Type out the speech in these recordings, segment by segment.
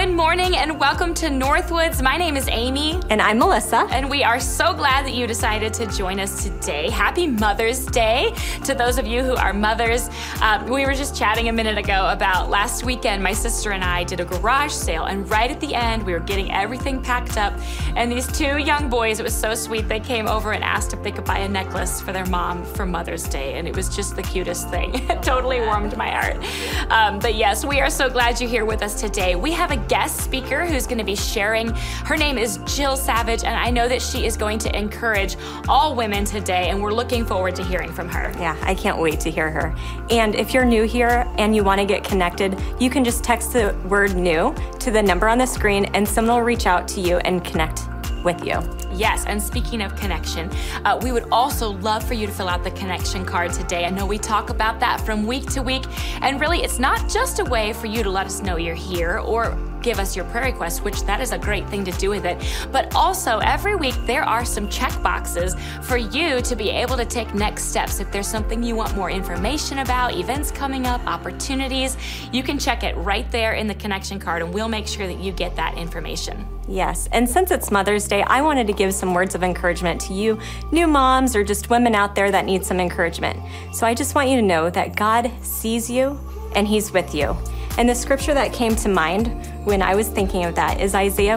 Good morning and welcome to Northwoods. My name is Amy. And I'm Melissa. And we are so glad that you decided to join us today. Happy Mother's Day to those of you who are mothers. We were just chatting a minute ago about last weekend. My sister and I did a garage sale, and right at the end, we were getting everything packed up. And these two young boys, it was so sweet, they came over and asked if they could buy a necklace for their mom for Mother's Day. And it was just the cutest thing. It totally warmed my heart. But yes, we are so glad you're here with us today. We have a guest speaker who's going to be sharing. Her name is Jill Savage, and I know that she is going to encourage all women today, and we're looking forward to hearing from her. Yeah, I can't wait to hear her. And if you're new here and you want to get connected, you can just text the word new to the number on the screen, and someone will reach out to you and connect with you. Yes, and speaking of connection, we would also love for you to fill out the connection card today. I know we talk about that from week to week, and really it's not just a way for you to let us know you're here or give us your prayer requests, which that is a great thing to do with it. But also every week there are some check boxes for you to be able to take next steps. If there's something you want more information about, events coming up, opportunities, you can check it right there in the connection card, and we'll make sure that you get that information. Yes, and since it's Mother's Day, I wanted to give some words of encouragement to you, new moms or just women out there that need some encouragement. So I just want you to know that God sees you and He's with you. And the scripture that came to mind when I was thinking of that is Isaiah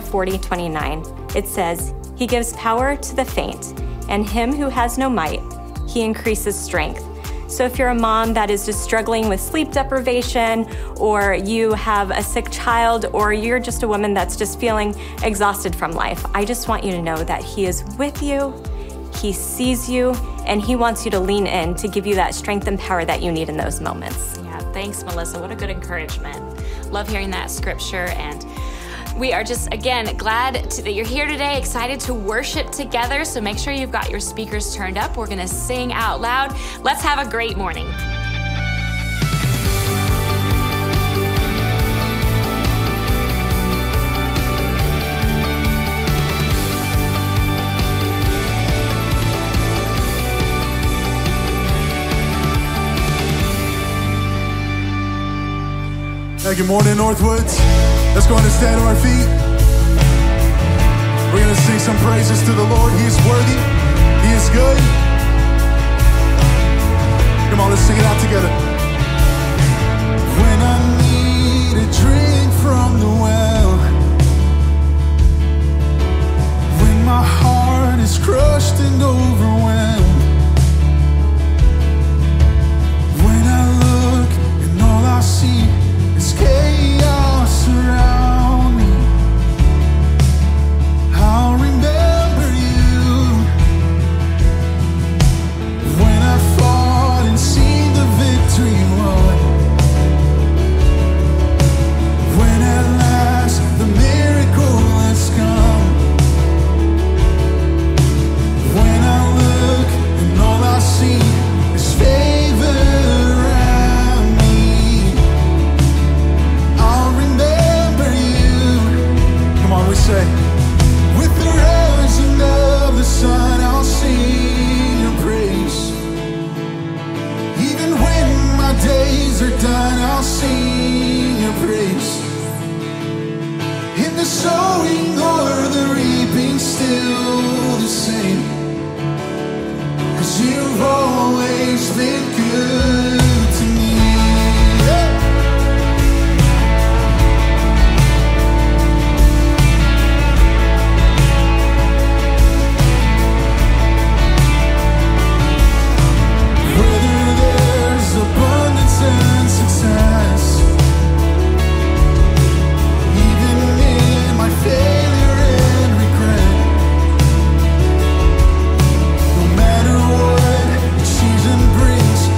40:29. It says, He gives power to the faint, and him who has no might, He increases strength. So if you're a mom that is just struggling with sleep deprivation, or you have a sick child, or you're just a woman that's just feeling exhausted from life, I just want you to know that He is with you, He sees you, and He wants you to lean in to give you that strength and power that you need in those moments. Yeah, thanks, Melissa. What a good encouragement. Love hearing that scripture, and we are just, again, glad that you're here today, excited to worship together. So make sure you've got your speakers turned up. We're going to sing out loud. Let's have a great morning. Hey, good morning, Northwoods. Let's go ahead and stand on our feet. We're going to sing some praises to the Lord. He is worthy. He is good. Come on, let's sing it out together. When I need a drink from the well, when my heart is crushed and overwhelmed, when I look and all I see is chaos around me, I'll remember you. When I fought and seen the victory won, when at last the miracle has come, when I look and all I see is favor. We say, with the rising of the sun, I'll sing your praise. Even when my days are done, I'll sing your praise. In the sowing or the reaping, still the same, 'cause you've always been good to me. And success, even in my failure and regret, no matter what the season brings,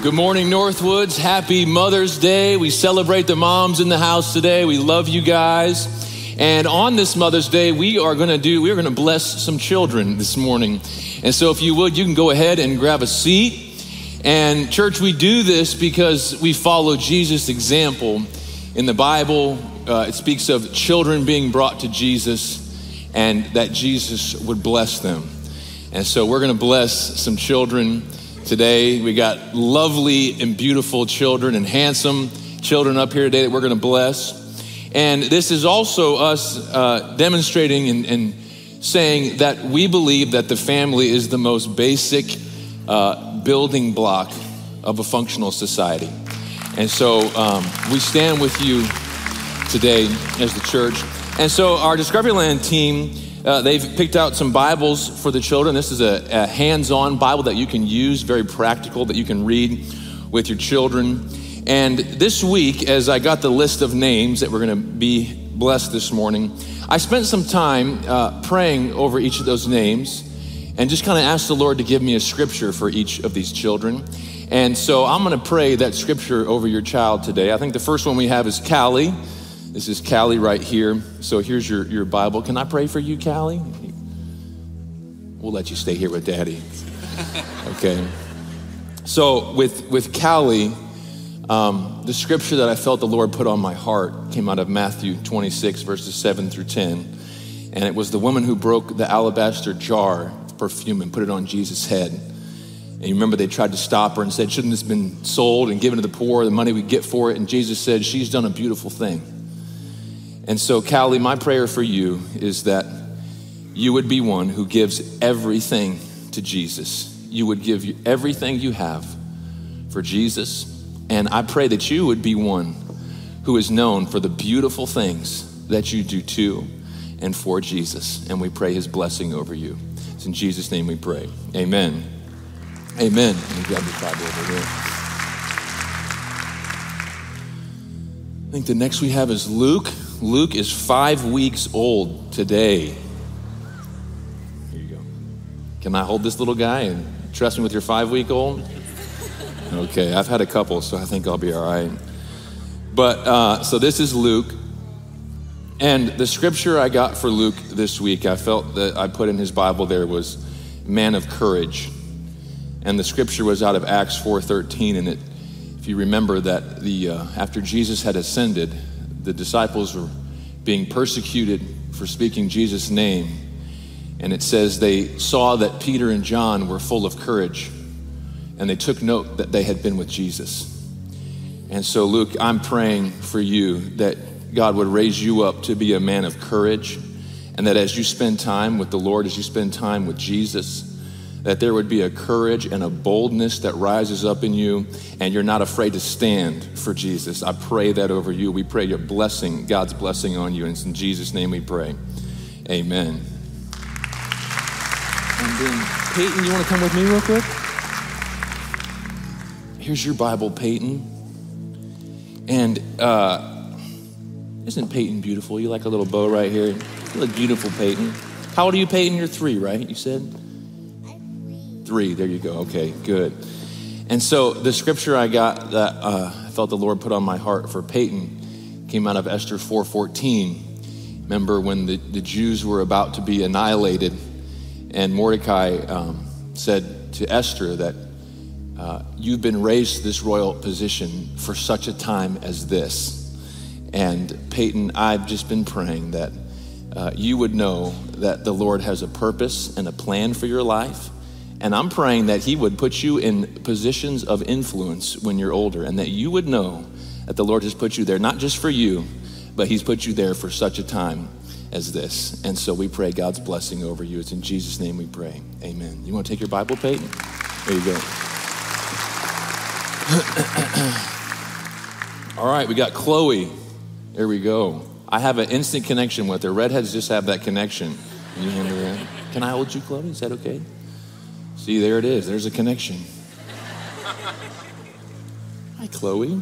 Good morning, Northwoods. Happy Mother's Day. We celebrate the moms in the house today. We love you guys. And on this Mother's Day, we are going to bless some children this morning. And so if you would, you can go ahead and grab a seat. And church, we do this because we follow Jesus' example. In the Bible, it speaks of children being brought to Jesus and that Jesus would bless them. And so we're going to bless some children today. We got lovely and beautiful children and handsome children up here today that we're going to bless. And this is also us demonstrating and saying that we believe that the family is the most basic building block of a functional society. And so we stand with you today as the church. And so our Discoveryland team, they've picked out some Bibles for the children. This is a hands-on Bible that you can use, very practical, that you can read with your children. And this week, as I got the list of names that we're going to be blessed this morning, I spent some time praying over each of those names and just kind of asked the Lord to give me a scripture for each of these children. And so I'm going to pray that scripture over your child today. I think the first one we have is Callie. This is Callie right here. So here's your Bible. Can I pray for you, Callie? We'll let you stay here with Daddy. Okay. So with Callie, the scripture that I felt the Lord put on my heart came out of Matthew 26, verses 7 through 10. And it was the woman who broke the alabaster jar of perfume and put it on Jesus' head. And you remember they tried to stop her and said, shouldn't this have been sold and given to the poor, the money we get for it? And Jesus said, she's done a beautiful thing. And so, Callie, my prayer for you is that you would be one who gives everything to Jesus. You would give everything you have for Jesus. And I pray that you would be one who is known for the beautiful things that you do to and for Jesus. And we pray his blessing over you. It's in Jesus' name we pray. Amen. Amen. Let me grab this Bible over here. I think the next we have is Luke. Luke is 5 weeks old today. Here you go. Can I hold this little guy and trust me with your 5-week-old? Okay, I've had a couple, so I think I'll be all right. But, so this is Luke. And the scripture I got for Luke this week, I felt that I put in his Bible there was man of courage. And the scripture was out of Acts 4:13. And if you remember that after Jesus had ascended, the disciples were being persecuted for speaking Jesus' name. And it says they saw that Peter and John were full of courage. And they took note that they had been with Jesus. And so, Luke, I'm praying for you that God would raise you up to be a man of courage, and that as you spend time with the Lord, as you spend time with Jesus, that there would be a courage and a boldness that rises up in you, and you're not afraid to stand for Jesus. I pray that over you. We pray your blessing, God's blessing on you, and it's in Jesus' name we pray. Amen. And then, Peyton, you want to come with me real quick? Here's your Bible, Peyton. And isn't Peyton beautiful? You like a little bow right here? You look beautiful, Peyton. How old are you, Peyton? You're 3, right? You said? I'm 3. There you go. Okay, good. And so the scripture I got that I felt the Lord put on my heart for Peyton came out of Esther 4:14. Remember when the Jews were about to be annihilated, and Mordecai said to Esther that you've been raised to this royal position for such a time as this. And Peyton, I've just been praying that you would know that the Lord has a purpose and a plan for your life. And I'm praying that he would put you in positions of influence when you're older, and that you would know that the Lord has put you there, not just for you, but he's put you there for such a time as this. And so we pray God's blessing over you. It's in Jesus' name we pray. Amen. You want to take your Bible, Peyton? There you go. All right, we got Chloe. There we go. I have an instant connection with her. Redheads just have that connection. Can you handle that? Can I hold you, Chloe? Is that okay? See, there it is. There's a connection. Hi, Chloe.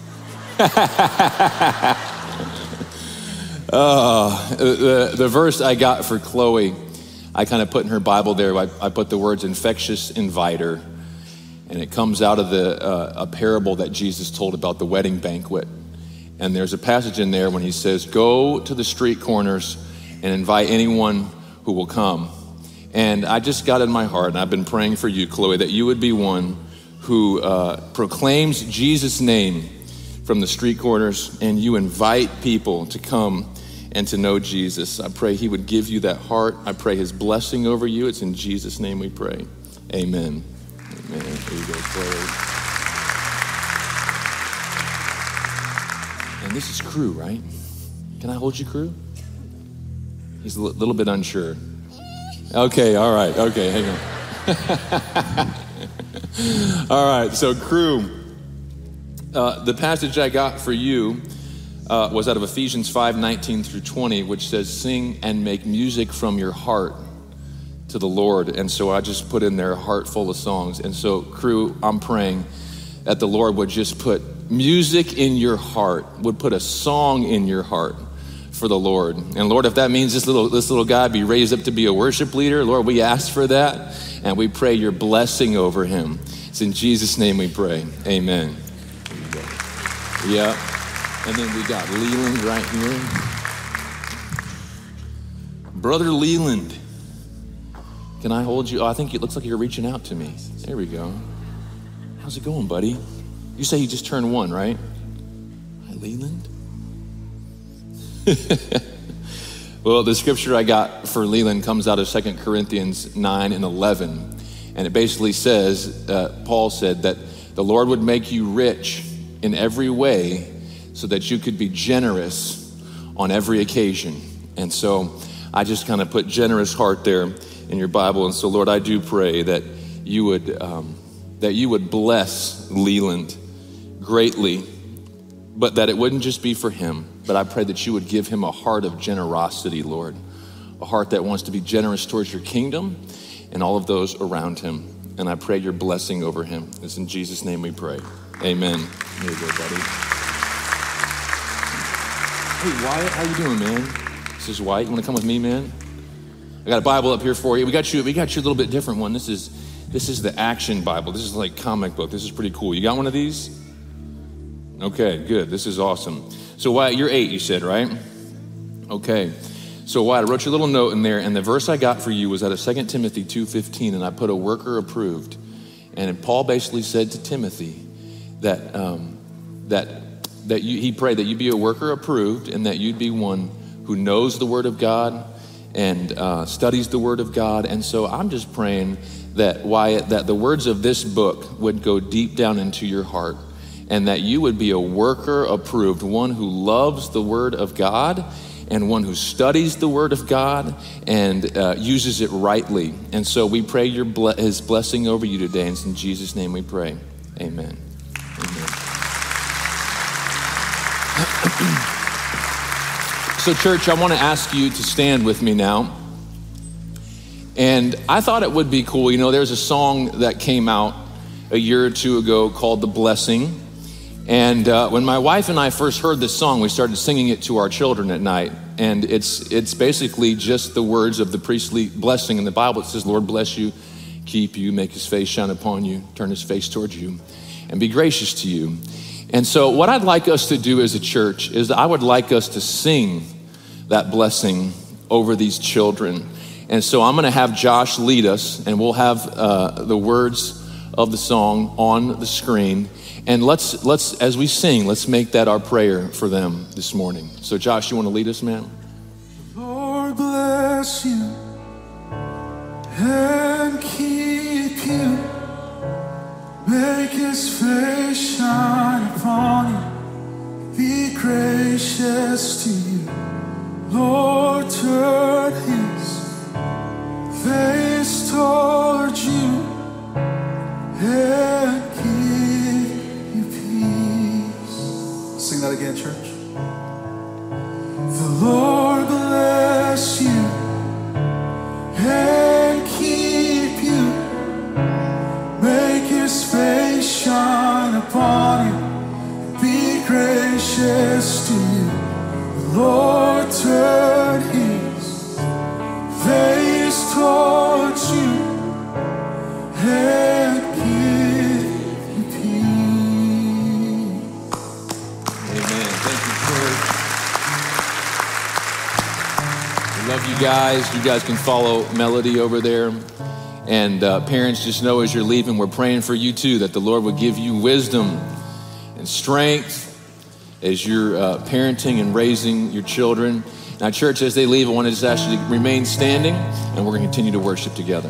The verse I got for Chloe, I kind of put in her Bible there. I put the words infectious inviter. And it comes out of a parable that Jesus told about the wedding banquet. And there's a passage in there when he says, go to the street corners and invite anyone who will come. And I just got in my heart, and I've been praying for you, Chloe, that you would be one who proclaims Jesus' name from the street corners, and you invite people to come and to know Jesus. I pray he would give you that heart. I pray his blessing over you. It's in Jesus' name we pray. Amen. Amen. Here you go, Chloe. And this is Crew, right? Can I hold you, Crew? He's a little bit unsure. Okay, all right. Okay, hang on. All right, so Crew, the passage I got for you was out of Ephesians 5:19 through 20, which says, sing and make music from your heart to the Lord. And so I just put in there a heart full of songs. And so, Crew, I'm praying that the Lord would just put music in your heart, would put a song in your heart for the Lord. And Lord, if that means this little guy be raised up to be a worship leader, Lord, we ask for that, and we pray your blessing over him. It's in Jesus' name we pray. Amen. There you go. Yeah. And then we got Leland right here. Brother Leland, can I hold you? Oh, I think it looks like you're reaching out to me. There we go. How's it going, buddy? You say you just turned 1, right? Hi, Leland. Well, the scripture I got for Leland comes out of 2 Corinthians 9:11. And it basically says, Paul said that the Lord would make you rich in every way so that you could be generous on every occasion. And so I just kind of put generous heart there in your Bible. And so, Lord, I do pray that you would bless Leland greatly, but that it wouldn't just be for him, but I pray that you would give him a heart of generosity, Lord, a heart that wants to be generous towards your kingdom and all of those around him. And I pray your blessing over him. It's in Jesus' name we pray. Amen. Here you go, buddy. Hey, Wyatt, how you doing, man? This is Wyatt. You want to come with me, man? I got a Bible up here for you. We got you a little bit different one. This is the Action Bible. This is like comic book. This is pretty cool. You got one of these? Okay, good. This is awesome. So Wyatt, you're 8, you said, right? Okay. So Wyatt, I wrote you a little note in there, and the verse I got for you was out of 2 Timothy 2:15, and I put a worker approved. And Paul basically said to Timothy that he prayed that you be a worker approved, and that you'd be one who knows the Word of God and studies the Word of God. And so I'm just praying that, Wyatt, that the words of this book would go deep down into your heart, and that you would be a worker approved, one who loves the Word of God and one who studies the Word of God and uses it rightly. And so we pray his blessing over you today, and it's in Jesus' name we pray. Amen. Amen. So church, I want to ask you to stand with me now. And I thought it would be cool. You know, there's a song that came out a year or two ago called The Blessing. And when my wife and I first heard this song, we started singing it to our children at night. And it's basically just the words of the priestly blessing in the Bible. It says, Lord bless you, keep you, make his face shine upon you, turn his face towards you, and be gracious to you. And so what I'd like us to do as a church is I would like us to sing that blessing over these children. And so I'm gonna have Josh lead us, and we'll have the words of the song on the screen. And let's as we sing, let's make that our prayer for them this morning. So Josh, you want to lead us, man? Lord bless you and keep you, make his face shine upon you, be gracious to you. Lord, turn his face toward you and give you peace. Sing that again, church. The Lord bless you and keep you, make his face shine upon you, be gracious to you. The Lord turn his face towards you and give Love you guys. You guys can follow Melody over there. And parents, just know as you're leaving, we're praying for you too, that the Lord would give you wisdom and strength as you're parenting and raising your children. Now, church, as they leave, I want to just ask you to remain standing, and we're going to continue to worship together.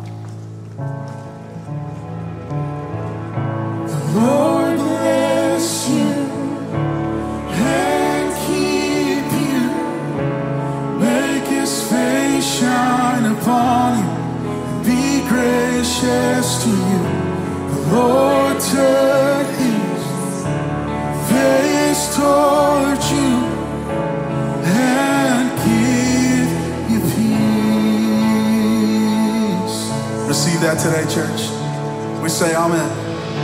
The Lord bless you and keep you. Make his face shine upon you and be gracious to you. The Lord turn his face toward you and give you peace. Receive that today, church. We say amen.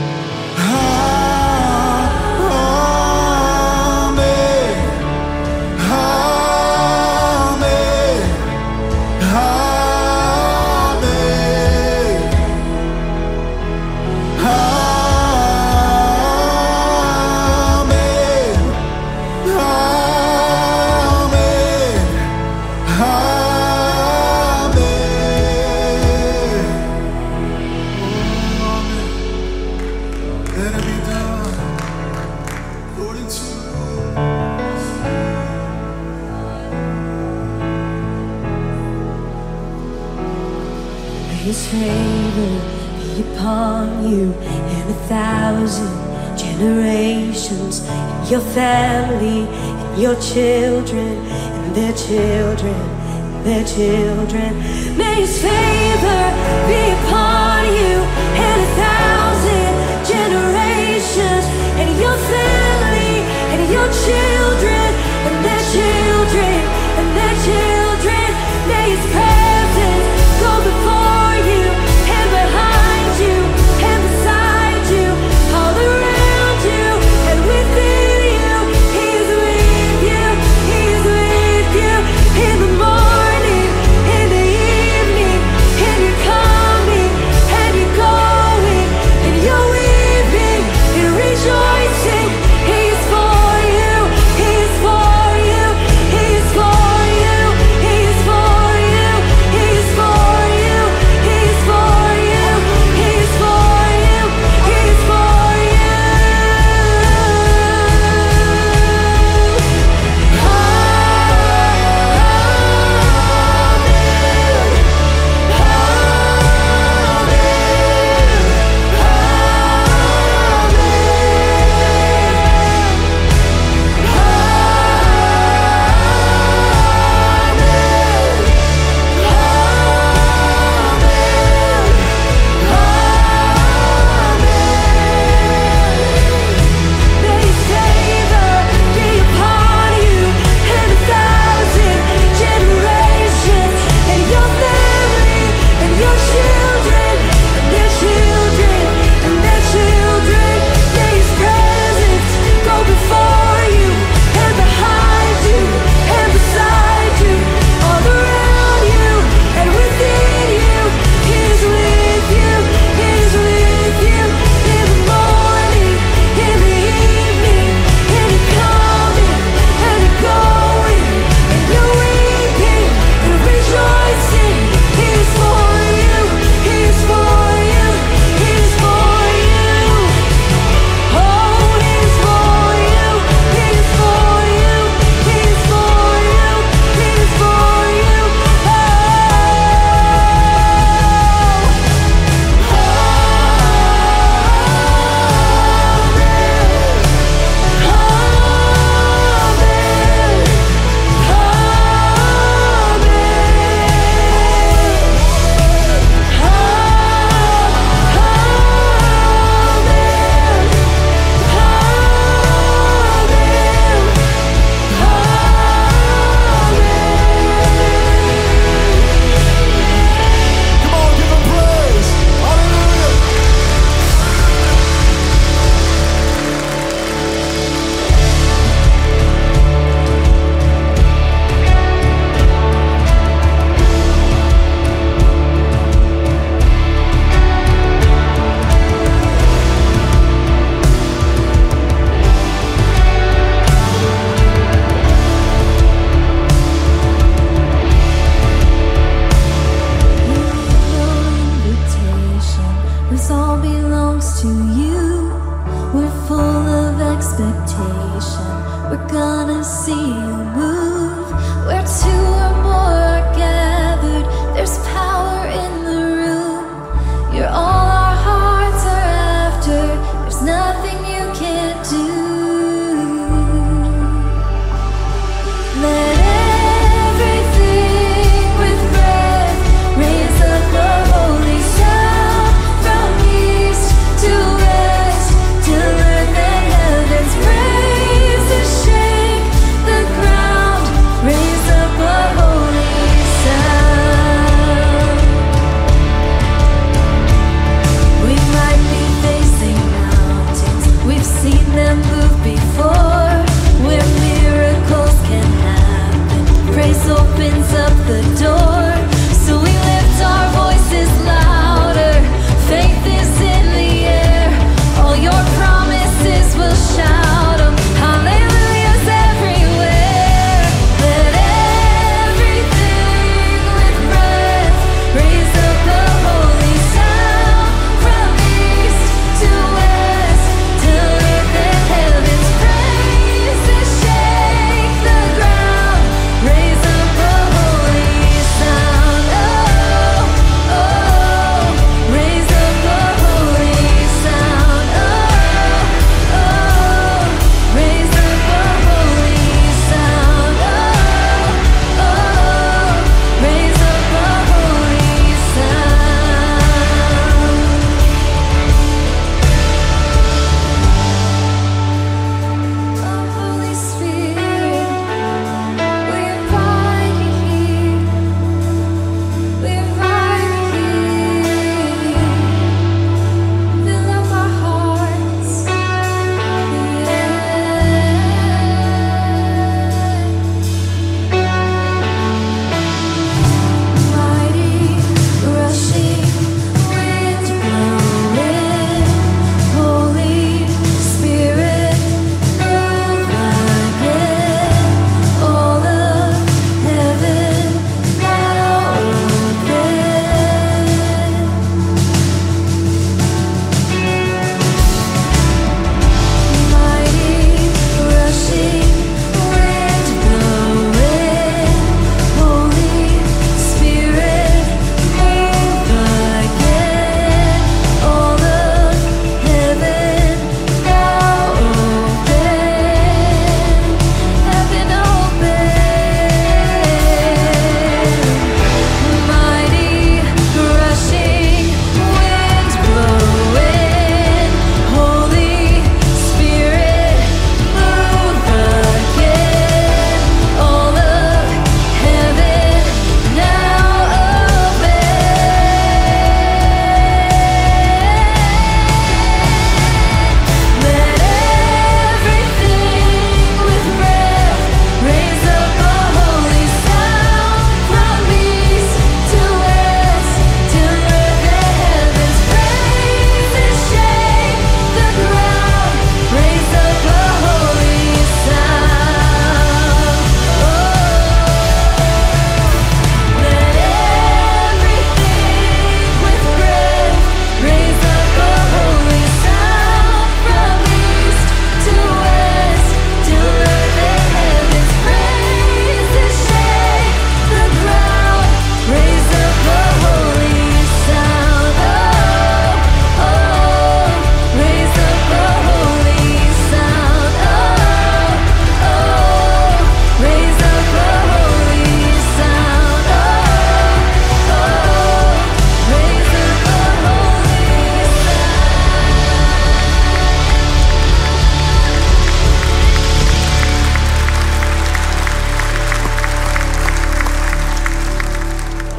His favor be upon you and 1,000 generations, and your family, and your children, and their children, and their children. May his favor be upon you and 1,000 generations, and your family, and your children, and their children, and their children. May his presence go before you and behind you and beside you, all around you and within you. He is with you, he is with you in the morning, in the evening, and you're coming and you're going, and you're weeping and rejoicing. He is for you, he is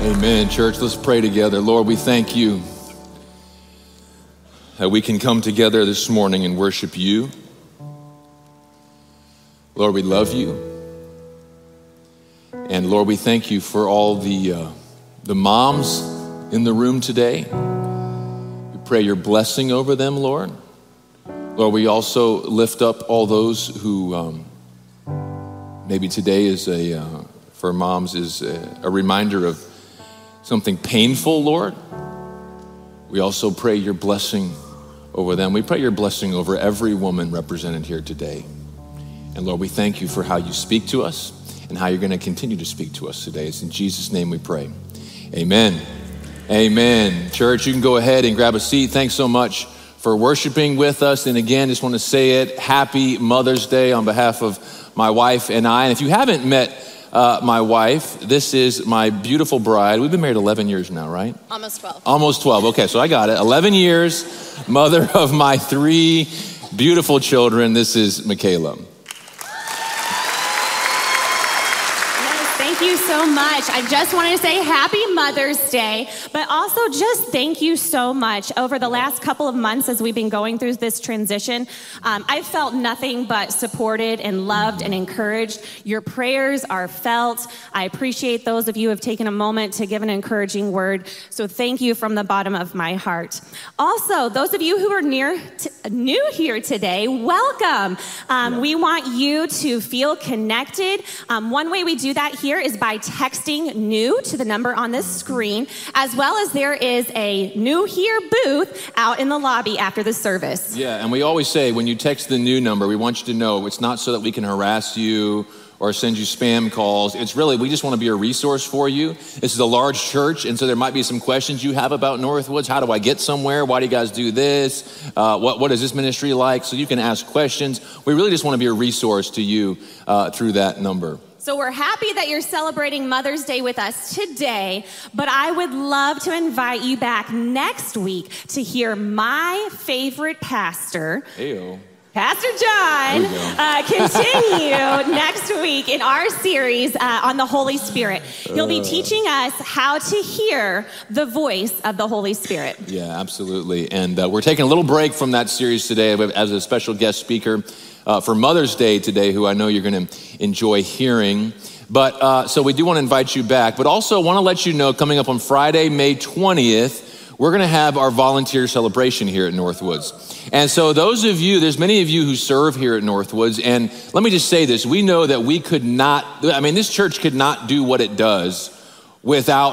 Amen, church. Let's pray together. Lord, we thank you that we can come together this morning and worship you. Lord, we love you. And Lord, we thank you for all the moms in the room today. We pray your blessing over them, Lord. Lord, we also lift up all those who maybe today is for moms is a reminder of something painful, Lord. We also pray your blessing over them. We pray your blessing over every woman represented here today. And Lord, we thank you for how you speak to us and how you're going to continue to speak to us today. It's in Jesus' name we pray. Amen. Amen. Church, you can go ahead and grab a seat. Thanks so much for worshiping with us. And again, just want to say it, Happy Mother's Day on behalf of my wife and I. And if you haven't met my wife, this is my beautiful bride. We've been married 11 years now, right? Almost 12. Almost 12. Okay, so I got it. 11 years, mother of my 3 beautiful children. This is Michaela. Thank you so much. I just wanted to say Happy Mother's Day, but also just thank you so much. Over the last couple of months as we've been going through this transition, I felt nothing but supported and loved and encouraged. Your prayers are felt. I appreciate those of you who have taken a moment to give an encouraging word. So thank you from the bottom of my heart. Also, those of you who are new here today, welcome. We want you to feel connected. One way we do that here is by texting new to the number on this screen, as well as there is a new here booth out in the lobby after the service. Yeah, and we always say when you text the new number, we want you to know it's not so that we can harass you or send you spam calls. It's really, we just want to be a resource for you. This is a large church, and so there might be some questions you have about Northwoods. How do I get somewhere? Why do you guys do this? What is this ministry like? So you can ask questions. We really just want to be a resource to you through that number. So we're happy that you're celebrating Mother's Day with us today, but I would love to invite you back next week to hear my favorite pastor, Pastor John, continue next week in our series on the Holy Spirit. He'll be teaching us how to hear the voice of the Holy Spirit. Yeah, absolutely. And we're taking a little break from that series today as a special guest speaker for Mother's Day today, who I know you're going to enjoy hearing. But so we do want to invite you back, but also want to let you know coming up on Friday, May 20th, we're going to have our volunteer celebration here at Northwoods. And so those of you, there's many of you who serve here at Northwoods. And let me just say this. We know that we could not, this church could not do what it does without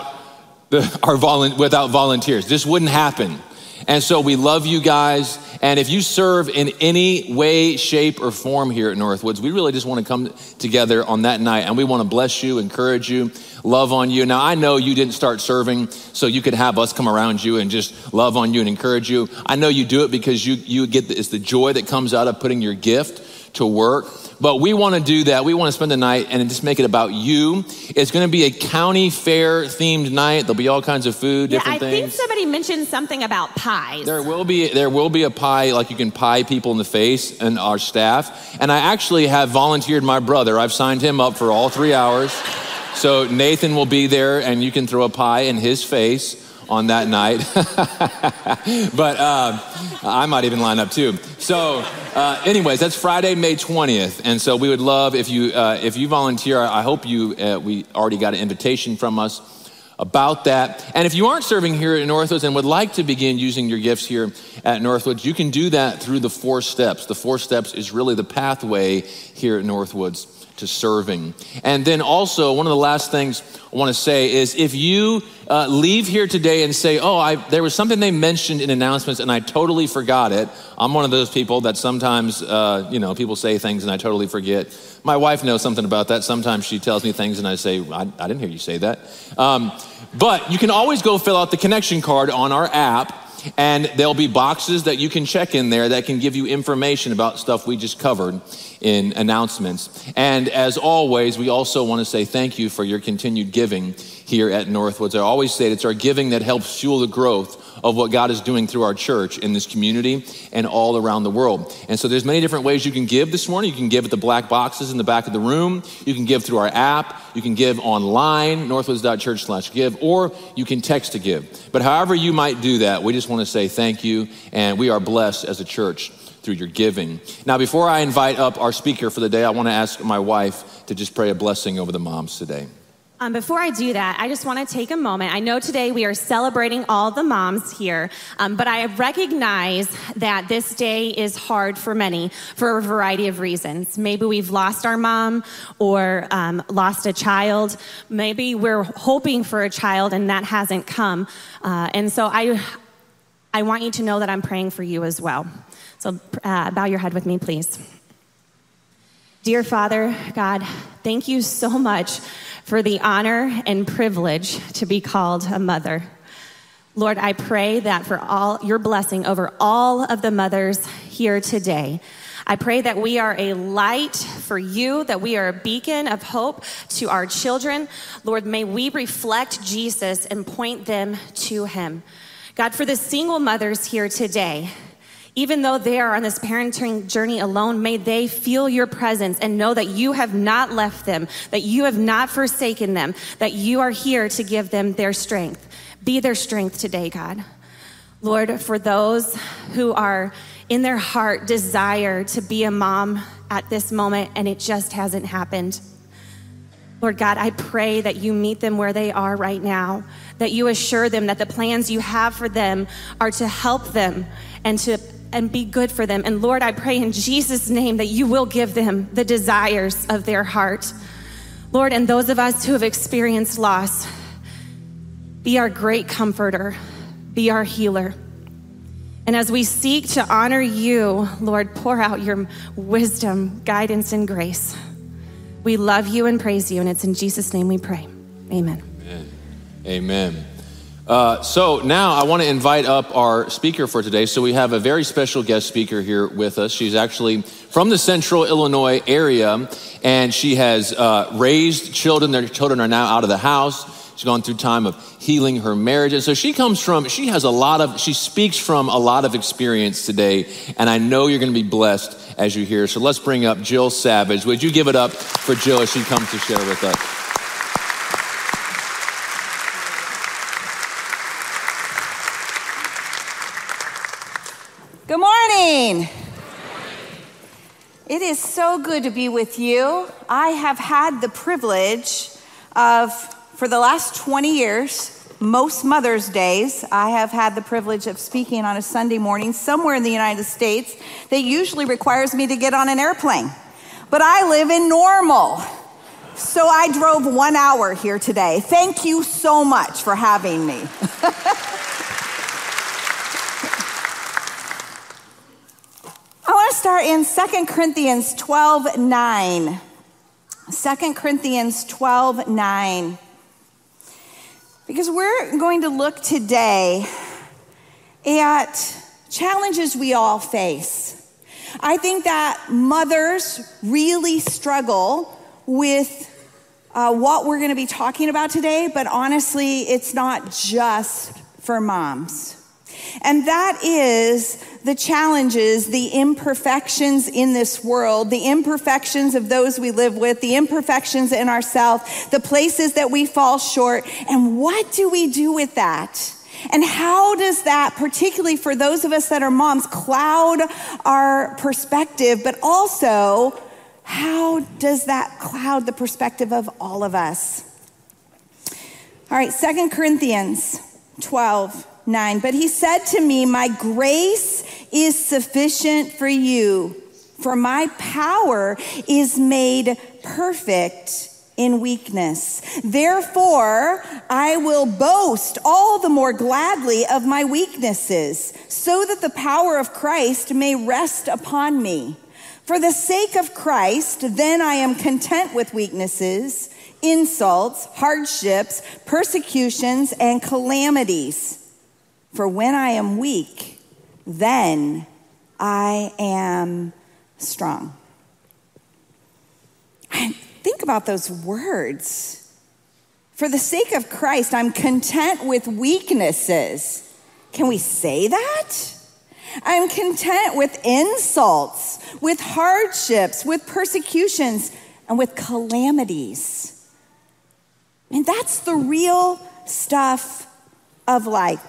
volunteers. This wouldn't happen. And so we love you guys. And if you serve in any way, shape, or form here at Northwoods, we really just want to come together on that night. And we want to bless you, encourage you, love on you. Now, I know you didn't start serving so you could have us come around you and just love on you and encourage you. I know you do it because you get it's the joy that comes out of putting your gift to work. But we want to do that. We want to spend the night and just make it about you. It's going to be a county fair themed night. There'll be all kinds of food, different things. I think somebody mentioned something about pies. There will be a pie, like you can pie people in the face and our staff. And I actually have volunteered my brother. I've signed him up for all 3 hours. So Nathan will be there and you can throw a pie in his face on that night. But I might even line up too. So anyways, that's Friday, May 20th. And so we would love if you volunteer. I hope we already got an invitation from us about that. And if you aren't serving here at Northwoods and would like to begin using your gifts here at Northwoods, you can do that through the 4 steps. The 4 steps is really the pathway here at Northwoods to serving. And then also, one of the last things I want to say is if you leave here today and say, there was something they mentioned in announcements and I totally forgot it. I'm one of those people that sometimes, people say things and I totally forget. My wife knows something about that. Sometimes she tells me things and I say, I didn't hear you say that. But you can always go fill out the connection card on our app. And there'll be boxes that you can check in there that can give you information about stuff we just covered in announcements. And as always, we also want to say thank you for your continued giving here at Northwoods. I always say it's our giving that helps fuel the growth of what God is doing through our church in this community and all around the world. And so there's many different ways you can give this morning. You can give at the black boxes in the back of the room. You can give through our app. You can give online, northwoods.church/give, or you can text to give. But however you might do that, we just want to say thank you, and we are blessed as a church through your giving. Now, before I invite up our speaker for the day, I want to ask my wife to just pray a blessing over the moms today. Before I do that, I just want to take a moment. I know today we are celebrating all the moms here, but I recognize that this day is hard for many for a variety of reasons. Maybe we've lost our mom or lost a child. Maybe we're hoping for a child and that hasn't come. And so I want you to know that I'm praying for you as well. So bow your head with me, please. Dear Father, God, thank you so much for the honor and privilege to be called a mother. Lord, I pray that for all your blessing over all of the mothers here today. I pray that we are a light for you, that we are a beacon of hope to our children. Lord, may we reflect Jesus and point them to him. God, for the single mothers here today, even though they are on this parenting journey alone, may they feel your presence and know that you have not left them, that you have not forsaken them, that you are here to give them their strength. Be their strength today, God. Lord, for those who are in their heart desire to be a mom at this moment and it just hasn't happened, Lord God, I pray that you meet them where they are right now, that you assure them that the plans you have for them are to help them and be good for them. And Lord, I pray in Jesus' name that you will give them the desires of their heart. Lord, and those of us who have experienced loss, be our great comforter, be our healer. And as we seek to honor you, Lord, pour out your wisdom, guidance, and grace. We love you and praise you, and it's in Jesus' name we pray. Amen. Amen. So now I want to invite up our speaker for today. So we have a very special guest speaker here with us. She's actually from the central Illinois area, and she has raised children. Their children are now out of the house. She's gone through time of healing her marriage. And so she speaks from a lot of experience today, and I know you're going to be blessed as you hear. So let's bring up Jill Savage. Would you give it up for Jill as she comes to share with us? Good morning. It is so good to be with you. I have had the privilege of, for the last 20 years, most Mother's Days, I have had the privilege of speaking on a Sunday morning somewhere in the United States that usually requires me to get on an airplane. But I live in Normal, so I drove 1 hour here today. Thank you so much for having me. I want to start in 2 Corinthians 12:9. 2 Corinthians 12:9. Because we're going to look today at challenges we all face. I think that mothers really struggle with what we're going to be talking about today, but honestly, it's not just for moms. And that is the challenges, the imperfections in this world, the imperfections of those we live with, the imperfections in ourselves, the places that we fall short. And what do we do with that? And how does that, particularly for those of us that are moms, cloud our perspective, but also how does that cloud the perspective of all of us? All right, 2 Corinthians 12:9. But he said to me, my grace is sufficient for you, for my power is made perfect in weakness. Therefore, I will boast all the more gladly of my weaknesses, so that the power of Christ may rest upon me. For the sake of Christ, then I am content with weaknesses, insults, hardships, persecutions, and calamities. For when I am weak, then I am strong. Think about those words. For the sake of Christ, I'm content with weaknesses. Can we say that? I'm content with insults, with hardships, with persecutions, and with calamities. And that's the real stuff of life.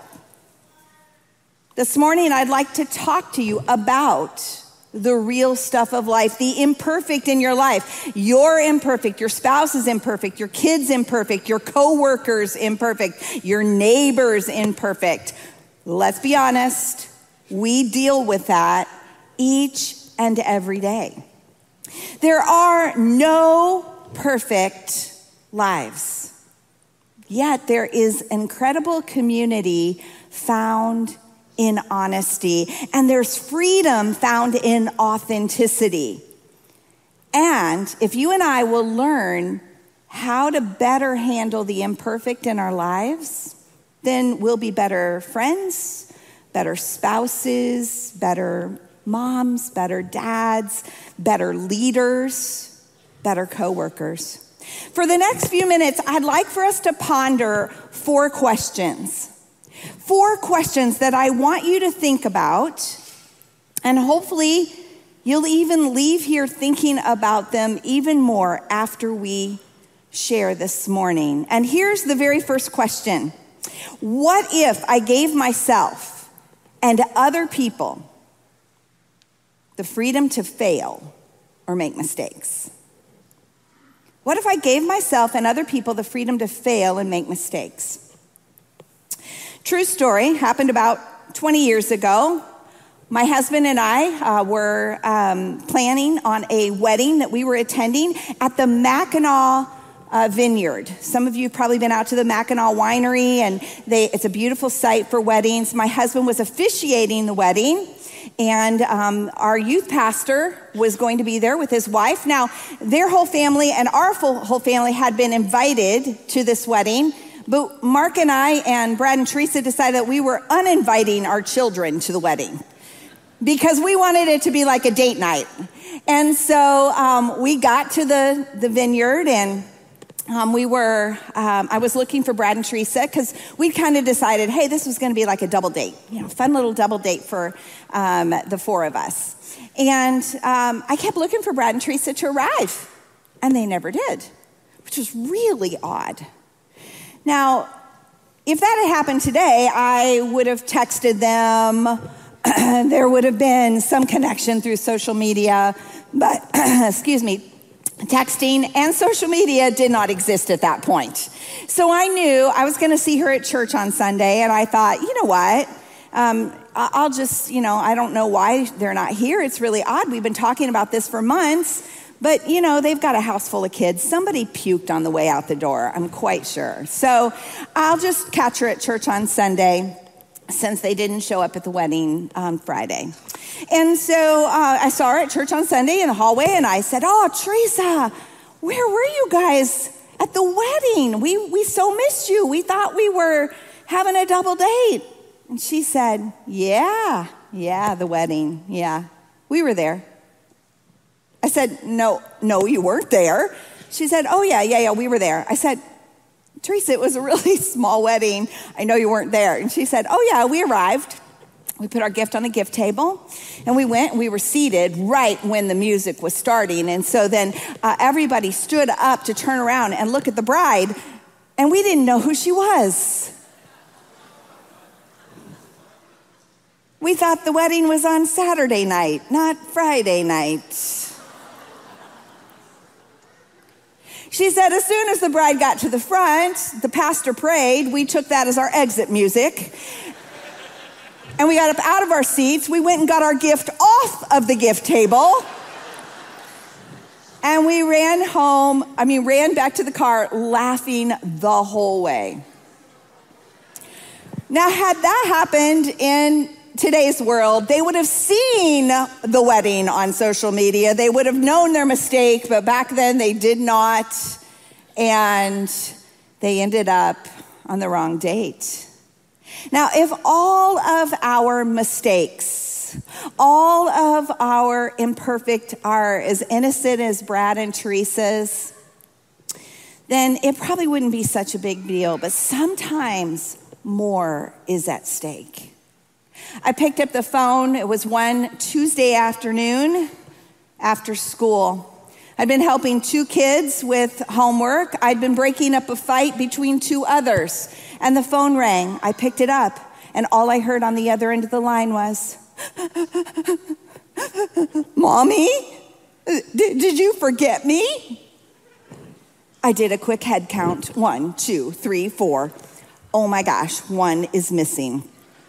This morning, I'd like to talk to you about the real stuff of life, the imperfect in your life. You're imperfect, your spouse is imperfect, your kid's imperfect, your coworker's imperfect, your neighbor's imperfect. Let's be honest, we deal with that each and every day. There are no perfect lives, yet there is incredible community found in honesty, and there's freedom found in authenticity. And if you and I will learn how to better handle the imperfect in our lives, then we'll be better friends, better spouses, better moms, better dads, better leaders, better coworkers. For the next few minutes, I'd like for us to ponder 4 questions. 4 questions that I want you to think about, and hopefully you'll even leave here thinking about them even more after we share this morning. And here's the very first question. What if I gave myself and other people the freedom to fail or make mistakes? What if I gave myself and other people the freedom to fail and make mistakes? True story, happened about 20 years ago. My husband and I were planning on a wedding that we were attending at the Mackinac Vineyard. Some of you have probably been out to the Mackinac Winery, and it's a beautiful site for weddings. My husband was officiating the wedding, and our youth pastor was going to be there with his wife. Now, their whole family and our whole family had been invited to this wedding, but Mark and I and Brad and Teresa decided that we were uninviting our children to the wedding because we wanted it to be like a date night. And so we got to the vineyard, and I was looking for Brad and Teresa because we kind of decided, hey, this was going to be like a double date, fun little double date for the 4 of us. And I kept looking for Brad and Teresa to arrive, and they never did, which was really odd. Now, if that had happened today, I would have texted them. There would have been some connection through social media, but, texting and social media did not exist at that point. So I knew I was going to see her at church on Sunday, and I thought, you know what? I'll just, I don't know why they're not here. It's really odd. We've been talking about this for months. But, they've got a house full of kids. Somebody puked on the way out the door, I'm quite sure. So I'll just catch her at church on Sunday since they didn't show up at the wedding on Friday. And so I saw her at church on Sunday in the hallway, and I said, oh, Teresa, where were you guys at the wedding? We so missed you. We thought we were having a double date. And she said, yeah, the wedding. Yeah, we were there. I said, no, you weren't there. She said, oh, yeah, we were there. I said, Teresa, it was a really small wedding. I know you weren't there. And she said, oh, yeah, we arrived. We put our gift on the gift table, and we went, and we were seated right when the music was starting. And so then everybody stood up to turn around and look at the bride, and we didn't know who she was. We thought the wedding was on Saturday night, not Friday night. She said, as soon as the bride got to the front, the pastor prayed. We took that as our exit music. And we got up out of our seats. We went and got our gift off of the gift table. And we ran back to the car laughing the whole way. Now, had that happened in today's world, they would have seen the wedding on social media. They would have known their mistake, but back then they did not, and they ended up on the wrong date. Now, if all of our mistakes, all of our imperfect are as innocent as Brad and Teresa's, then it probably wouldn't be such a big deal, but sometimes more is at stake. I picked up the phone. It was one Tuesday afternoon after school. I'd been helping 2 kids with homework. I'd been breaking up a fight between 2 others. And the phone rang. I picked it up. And all I heard on the other end of the line was, Mommy, did you forget me? I did a quick head count. 1, 2, 3, 4. Oh my gosh, 1 is missing.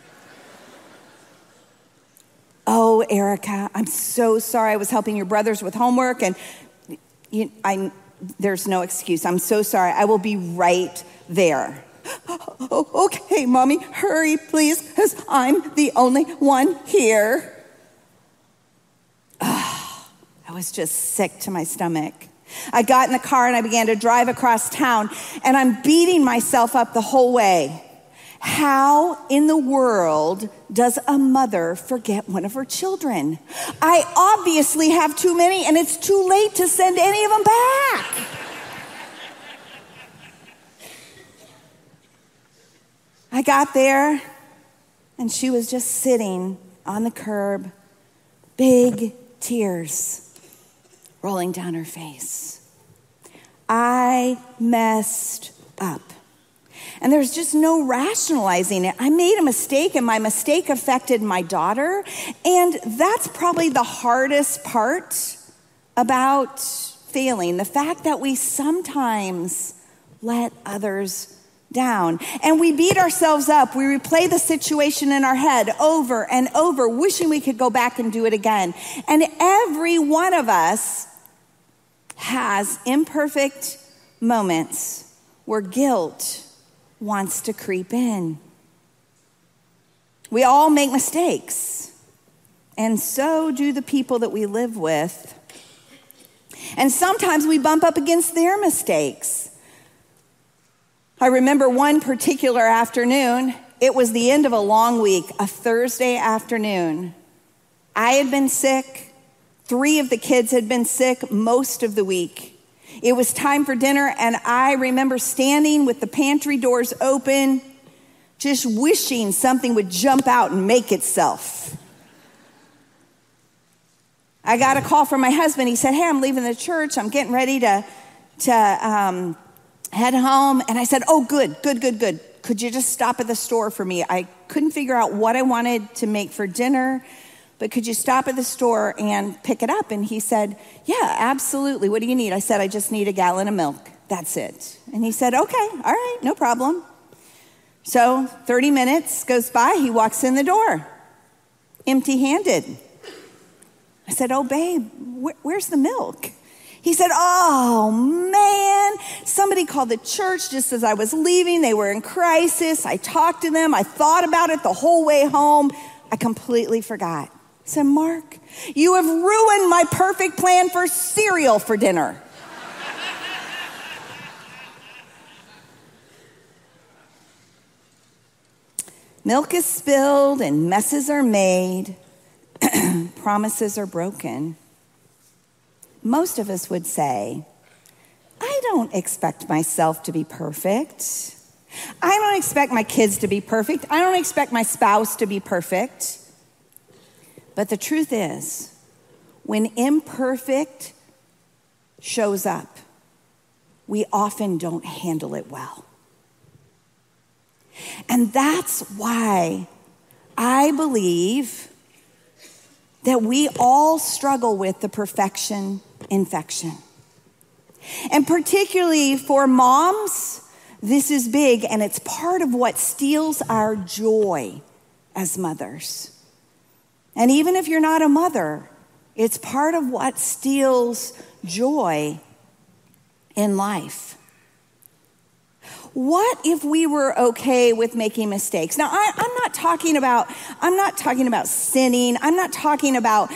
Oh, Erica, I'm so sorry. I was helping your brothers with homework, and there's no excuse. I'm so sorry. I will be right there. Oh, okay, Mommy, hurry, please, because I'm the only one here. I was just sick to my stomach. I got in the car and I began to drive across town, and I'm beating myself up the whole way. How in the world does a mother forget one of her children? I obviously have too many, and it's too late to send any of them back. I got there, and she was just sitting on the curb, big tears rolling down her face. I messed up. And there's just no rationalizing it. I made a mistake, and my mistake affected my daughter. And that's probably the hardest part about failing, the fact that we sometimes let others down. And we beat ourselves up. We replay the situation in our head over and over, wishing we could go back and do it again. And every one of us has imperfect moments where guilt wants to creep in. We all make mistakes, and so do the people that we live with. And sometimes we bump up against their mistakes. I remember one particular afternoon. It was the end of a long week, a Thursday afternoon. I had been sick. 3 of the kids had been sick most of the week. It was time for dinner, and I remember standing with the pantry doors open, just wishing something would jump out and make itself. I got a call from my husband. He said, hey, I'm leaving the church. I'm getting ready to head home. And I said, oh, good. Could you just stop at the store for me? I couldn't figure out what I wanted to make for dinner, but could you stop at the store and pick it up? And he said, yeah, absolutely. What do you need? I said, I just need a gallon of milk. That's it. And he said, okay, all right, no problem. So 30 minutes goes by. He walks in the door, empty-handed. I said, oh, babe, where's the milk? He said, oh, man, somebody called the church just as I was leaving. They were in crisis. I talked to them. I thought about it the whole way home. I completely forgot. I said, Mark, you have ruined my perfect plan for cereal for dinner. Milk is spilled and messes are made. Promises are broken. Most of us would say, I don't expect myself to be perfect. I don't expect my kids to be perfect. I don't expect my spouse to be perfect. But the truth is, when imperfect shows up, we often don't handle it well. And that's why I believe that we all struggle with the perfection infection. And particularly for moms, this is big, and it's part of what steals our joy as mothers. And even if you're not a mother, it's part of what steals joy in life. What if we were okay with making mistakes? Now, I'm not talking about sinning. I'm not talking about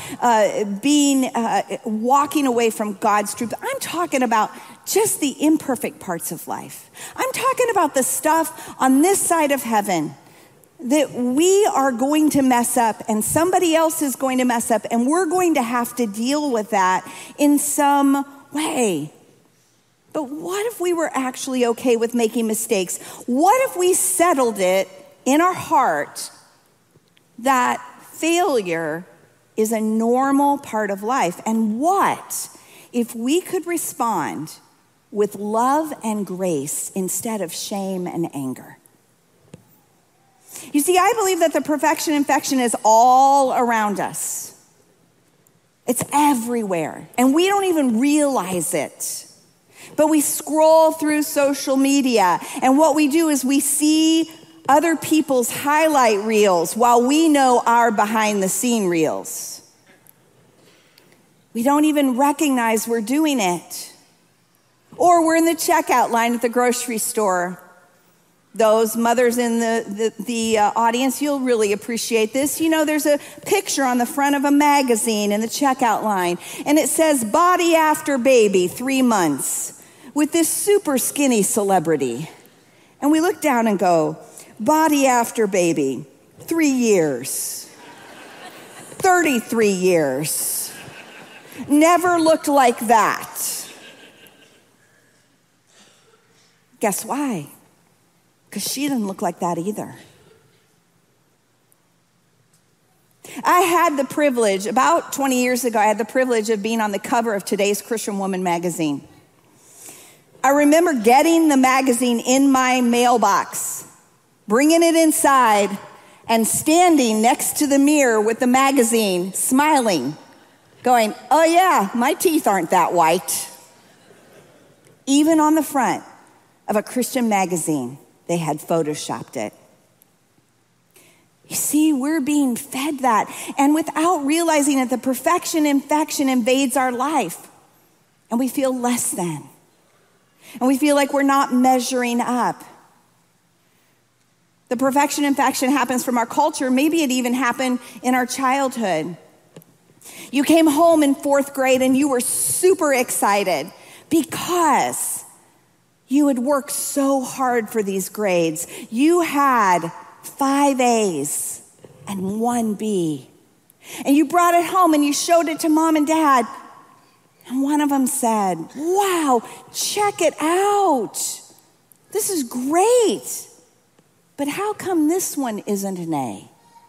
walking away from God's truth. I'm talking about just the imperfect parts of life. I'm talking about the stuff on this side of heaven that we are going to mess up, and somebody else is going to mess up, and we're going to have to deal with that in some way. But what if we were actually okay with making mistakes? What if we settled it in our heart that failure is a normal part of life. And what if we could respond with love and grace instead of shame and anger? You see, I believe that the perfection infection is all around us. It's everywhere, and we don't even realize it. But we scroll through social media, and what we do is we see other people's highlight reels while we know our behind-the-scene reels. We don't even recognize we're doing it. Or we're in the checkout line at the grocery store. Those mothers in the audience, you'll really appreciate this. You know, there's a picture on the front of a magazine in the checkout line, and it says, "Body after baby, 3 months," with this super skinny celebrity. And we look down and go, "Body after baby, 3 years, 33 years, never looked like that." Guess why? Because she didn't look like that either. I had the privilege, about 20 years ago, I had the privilege of being on the cover of Today's Christian Woman magazine. I remember getting the magazine in my mailbox, bringing it inside, and standing next to the mirror with the magazine, smiling, going, "Oh yeah, my teeth aren't that white." Even on the front of a Christian magazine, they had photoshopped it. You see, we're being fed that. And without realizing it, the perfection infection invades our life. And we feel less than. And we feel like we're not measuring up. The perfection infection happens from our culture. Maybe it even happened in our childhood. You came home in 4th grade and you were super excited because you had worked so hard for these grades. You had 5 A's and 1 B. And you brought it home and you showed it to mom and dad. And one of them said, "Wow, check it out. This is great. But how come this one isn't an A?"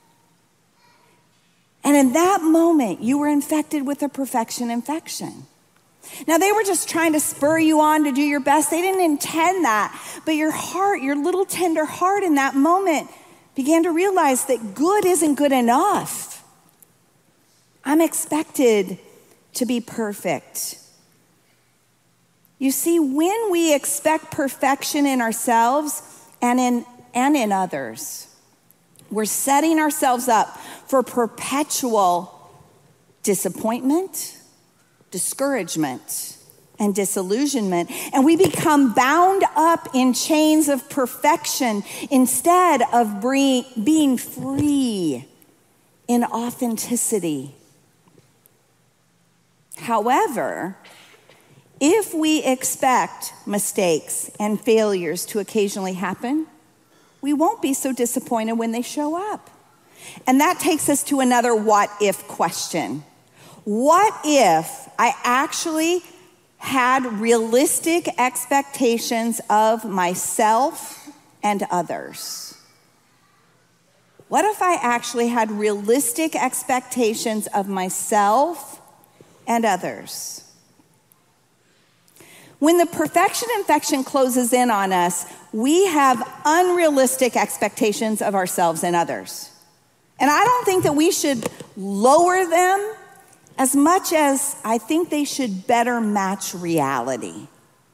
And in that moment, you were infected with a perfection infection. Now, they were just trying to spur you on to do your best. They didn't intend that. But your heart, your little tender heart in that moment began to realize that good isn't good enough. I'm expected to be perfect. You see, when we expect perfection in ourselves and in others, we're setting ourselves up for perpetual disappointment, discouragement, and disillusionment. And we become bound up in chains of perfection instead of being free in authenticity. However, if we expect mistakes and failures to occasionally happen, we won't be so disappointed when they show up. And that takes us to another what if question. What if I actually had realistic expectations of myself and others? What if I actually had realistic expectations of myself and others? When the perfection infection closes in on us, we have unrealistic expectations of ourselves and others. And I don't think that we should lower them as much as I think they should better match reality.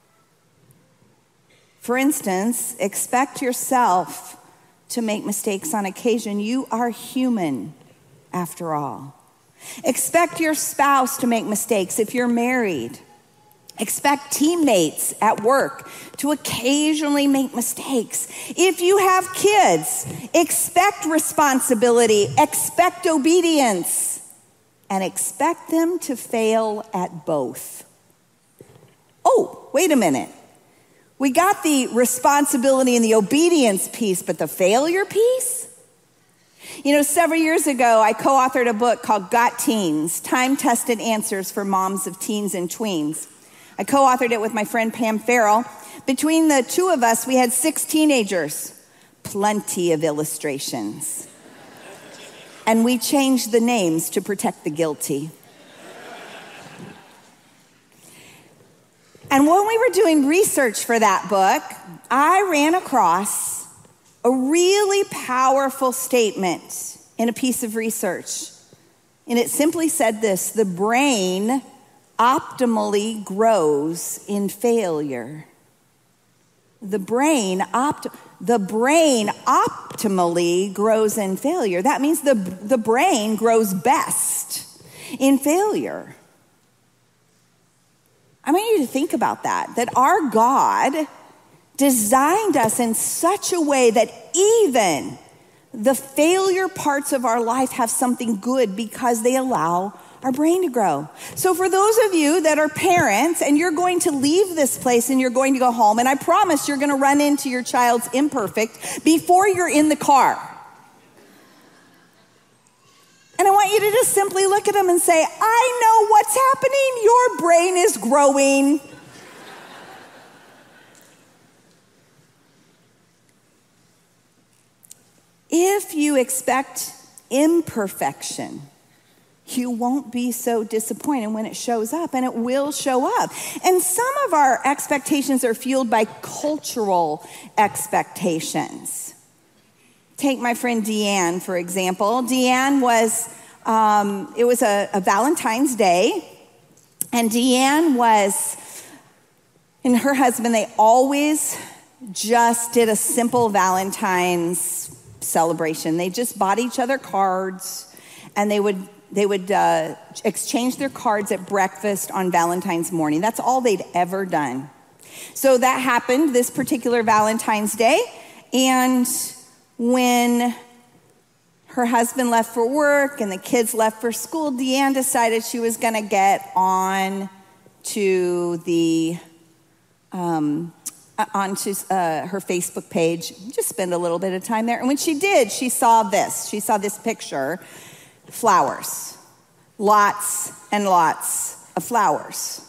For instance, expect yourself to make mistakes on occasion. You are human, after all. Expect your spouse to make mistakes if you're married. Expect teammates at work to occasionally make mistakes. If you have kids, expect responsibility, expect obedience, and expect them to fail at both. Oh, wait a minute. We got the responsibility and the obedience piece, but the failure piece? You know, several years ago, I co-authored a book called Got Teens, Time-Tested Answers for Moms of Teens and Tweens. I co-authored it with my friend Pam Farrell. Between the two of us, we had 6 teenagers. Plenty of illustrations. and we changed the names to protect the guilty. And when we were doing research for that book, I ran across a really powerful statement in a piece of research. And it simply said this: the brain optimally grows in failure. The brain optimally grows in failure. That means the brain grows best in failure. I want you to think about that our God designed us in such a way that even the failure parts of our life have something good because they allow our brain to grow. So for those of you that are parents and you're going to leave this place and you're going to go home, and I promise you're going to run into your child's imperfect before you're in the car. And I want you to just simply look at them and say, I know what's happening. Your brain is growing. If you expect imperfection, you won't be so disappointed when it shows up, and it will show up. And some of our expectations are fueled by cultural expectations. Take my friend Deanne, for example. Deanne was, it was a Valentine's Day, and Deanne and her husband, they always just did a simple Valentine's celebration. They just bought each other cards, and they would exchange their cards at breakfast on Valentine's morning. That's all they'd ever done. So that happened this particular Valentine's Day, and when her husband left for work and the kids left for school, Deanne decided she was going to get on to her Facebook page, just spend a little bit of time there. And when she did, she saw this picture, flowers, lots and lots of flowers.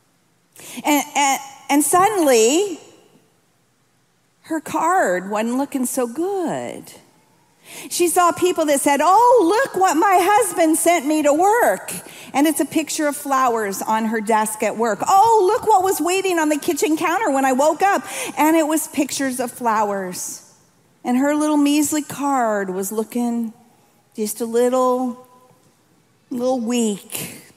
And suddenly, her card wasn't looking so good. She saw people that said, oh, look what my husband sent me to work. And it's a picture of flowers on her desk at work. Oh, look what was waiting on the kitchen counter when I woke up. And it was pictures of flowers. And her little measly card was looking just a little weak.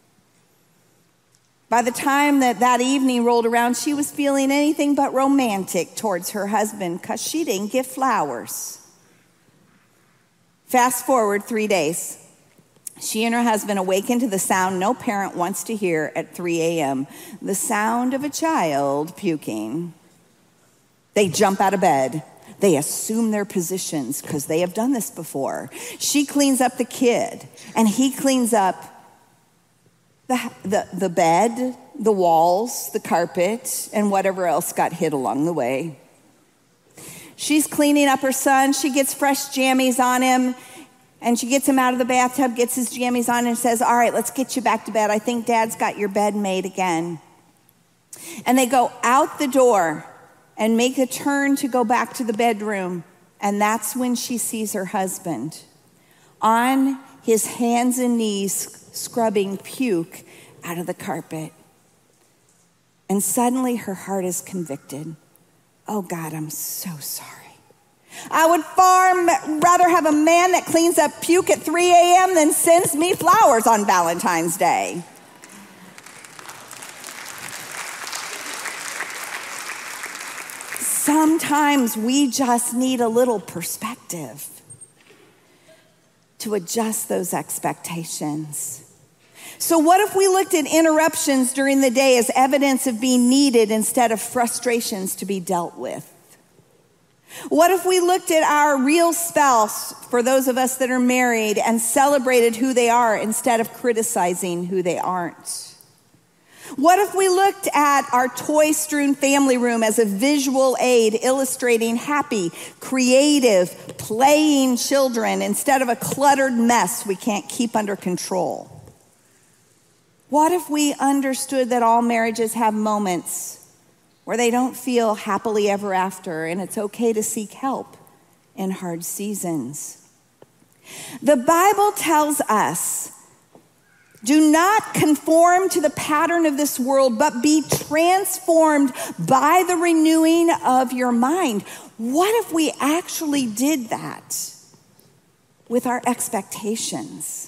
By the time that evening rolled around, she was feeling anything but romantic towards her husband because she didn't get flowers. Fast forward 3 days. She and her husband awakened to the sound no parent wants to hear at 3 a.m., the sound of a child puking. They jump out of bed. They assume their positions because they have done this before. She cleans up the kid, and he cleans up the bed, the walls, the carpet, and whatever else got hit along the way. She's cleaning up her son. She gets fresh jammies on him, and she gets him out of the bathtub, gets his jammies on, and says, all right, let's get you back to bed. I think Dad's got your bed made again. And they go out the door and make a turn to go back to the bedroom, and that's when she sees her husband on his hands and knees scrubbing puke out of the carpet. And suddenly her heart is convicted. Oh God, I'm so sorry. I would far rather have a man that cleans up puke at 3 a.m. than sends me flowers on Valentine's Day. Sometimes we just need a little perspective to adjust those expectations. So what if we looked at interruptions during the day as evidence of being needed instead of frustrations to be dealt with? What if we looked at our real spouse, for those of us that are married, and celebrated who they are instead of criticizing who they aren't? What if we looked at our toy-strewn family room as a visual aid illustrating happy, creative, playing children instead of a cluttered mess we can't keep under control? What if we understood that all marriages have moments where they don't feel happily ever after, and it's okay to seek help in hard seasons? The Bible tells us, do not conform to the pattern of this world, but be transformed by the renewing of your mind. What if we actually did that with our expectations?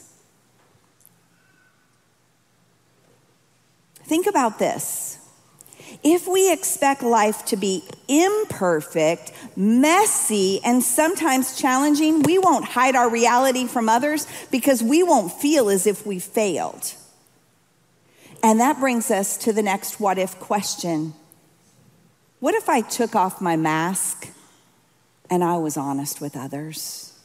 Think about this. If we expect life to be imperfect, messy, and sometimes challenging, we won't hide our reality from others because we won't feel as if we failed. And that brings us to the next what if question. What if I took off my mask and I was honest with others?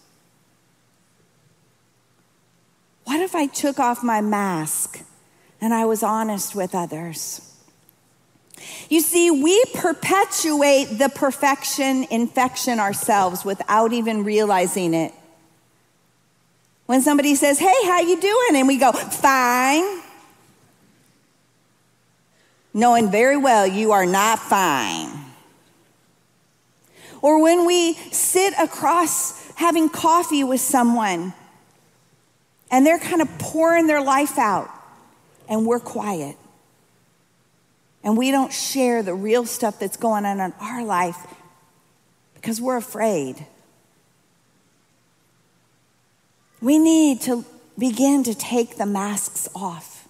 What if I took off my mask and I was honest with others? You see, we perpetuate the perfection infection ourselves without even realizing it. When somebody says, hey, how you doing? And we go, fine. Knowing very well you are not fine. Or when we sit across having coffee with someone and they're kind of pouring their life out and we're quiet. And we don't share the real stuff that's going on in our life because we're afraid. We need to begin to take the masks off.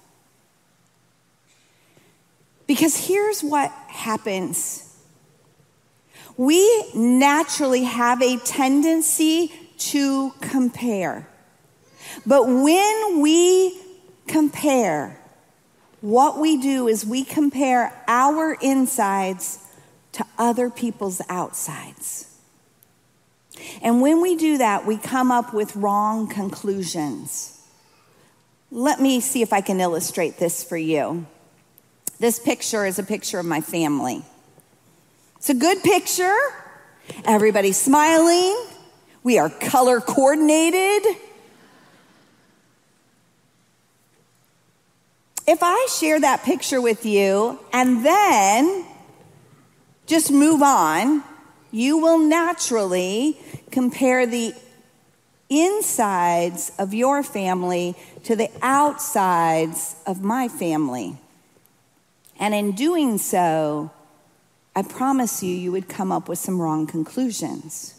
Because here's what happens. We naturally have a tendency to compare. But when we compare, what we do is we compare our insides to other people's outsides. And when we do that, we come up with wrong conclusions. Let me see if I can illustrate this for you. This picture is a picture of my family. It's a good picture. Everybody's smiling. We are color coordinated. If I share that picture with you and then just move on, you will naturally compare the insides of your family to the outsides of my family. And in doing so, I promise you would come up with some wrong conclusions.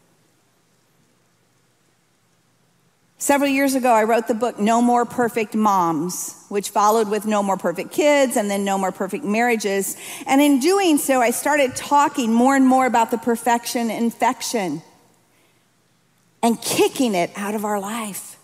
Several years ago, I wrote the book, No More Perfect Moms, which followed with No More Perfect Kids and then No More Perfect Marriages. And in doing so, I started talking more and more about the perfection infection and kicking it out of our life.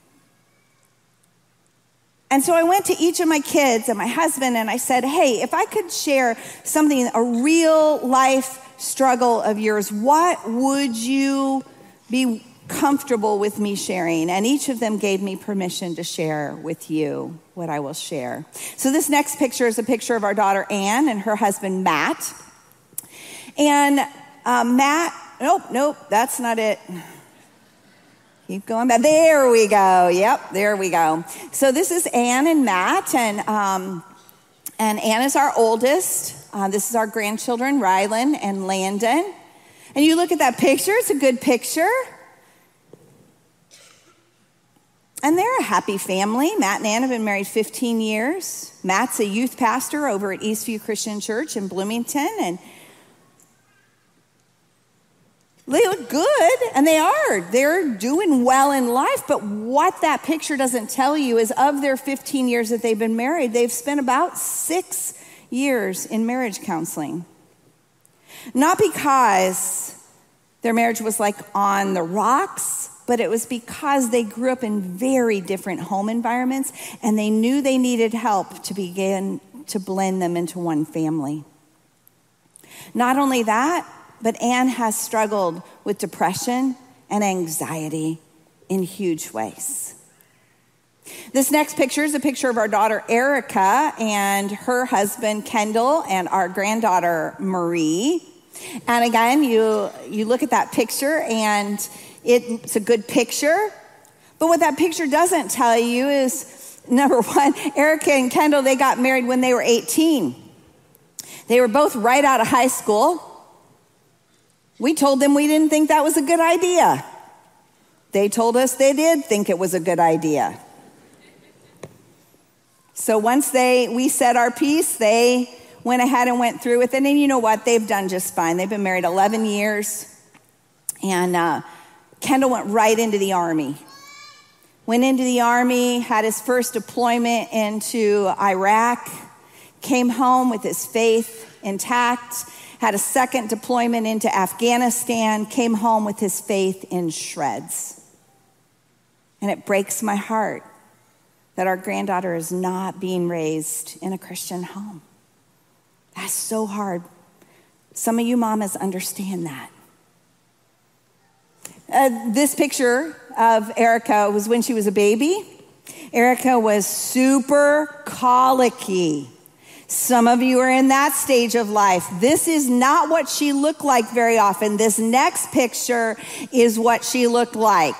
And so I went to each of my kids and my husband and I said, hey, if I could share something, a real life struggle of yours, what would you be comfortable with me sharing? And each of them gave me permission to share with you what I will share. So this next picture is a picture of our daughter Anne and her husband Matt. And Matt, nope, that's not it. Keep going back. There we go. Yep, there we go. So this is Anne and Matt, and Anne is our oldest. This is our grandchildren, Rylan and Landon. And you look at that picture, it's a good picture. And they're a happy family. Matt and Ann have been married 15 years. Matt's a youth pastor over at Eastview Christian Church in Bloomington. And they look good, and they are. They're doing well in life. But what that picture doesn't tell you is of their 15 years that they've been married, they've spent about 6 years in marriage counseling. Not because their marriage was like on the rocks, but it was because they grew up in very different home environments and they knew they needed help to begin to blend them into one family. Not only that, but Anne has struggled with depression and anxiety in huge ways. This next picture is a picture of our daughter Erica and her husband Kendall and our granddaughter Marie. And again, you look at that picture and it's a good picture. But what that picture doesn't tell you is, number one, Erica and Kendall, they got married when they were 18. They were both right out of high school. We told them we didn't think that was a good idea. They told us they did think it was a good idea. So once we said our piece, they went ahead and went through with it. And you know what? They've done just fine. They've been married 11 years. And Kendall went right into the Army. Went into the Army, had his first deployment into Iraq, came home with his faith intact, had a second deployment into Afghanistan, came home with his faith in shreds. And it breaks my heart that our granddaughter is not being raised in a Christian home. That's so hard. Some of you mamas understand that. This picture of Erica was when she was a baby. Erica was super colicky. Some of you are in that stage of life. This is not what she looked like very often. This next picture is what she looked like.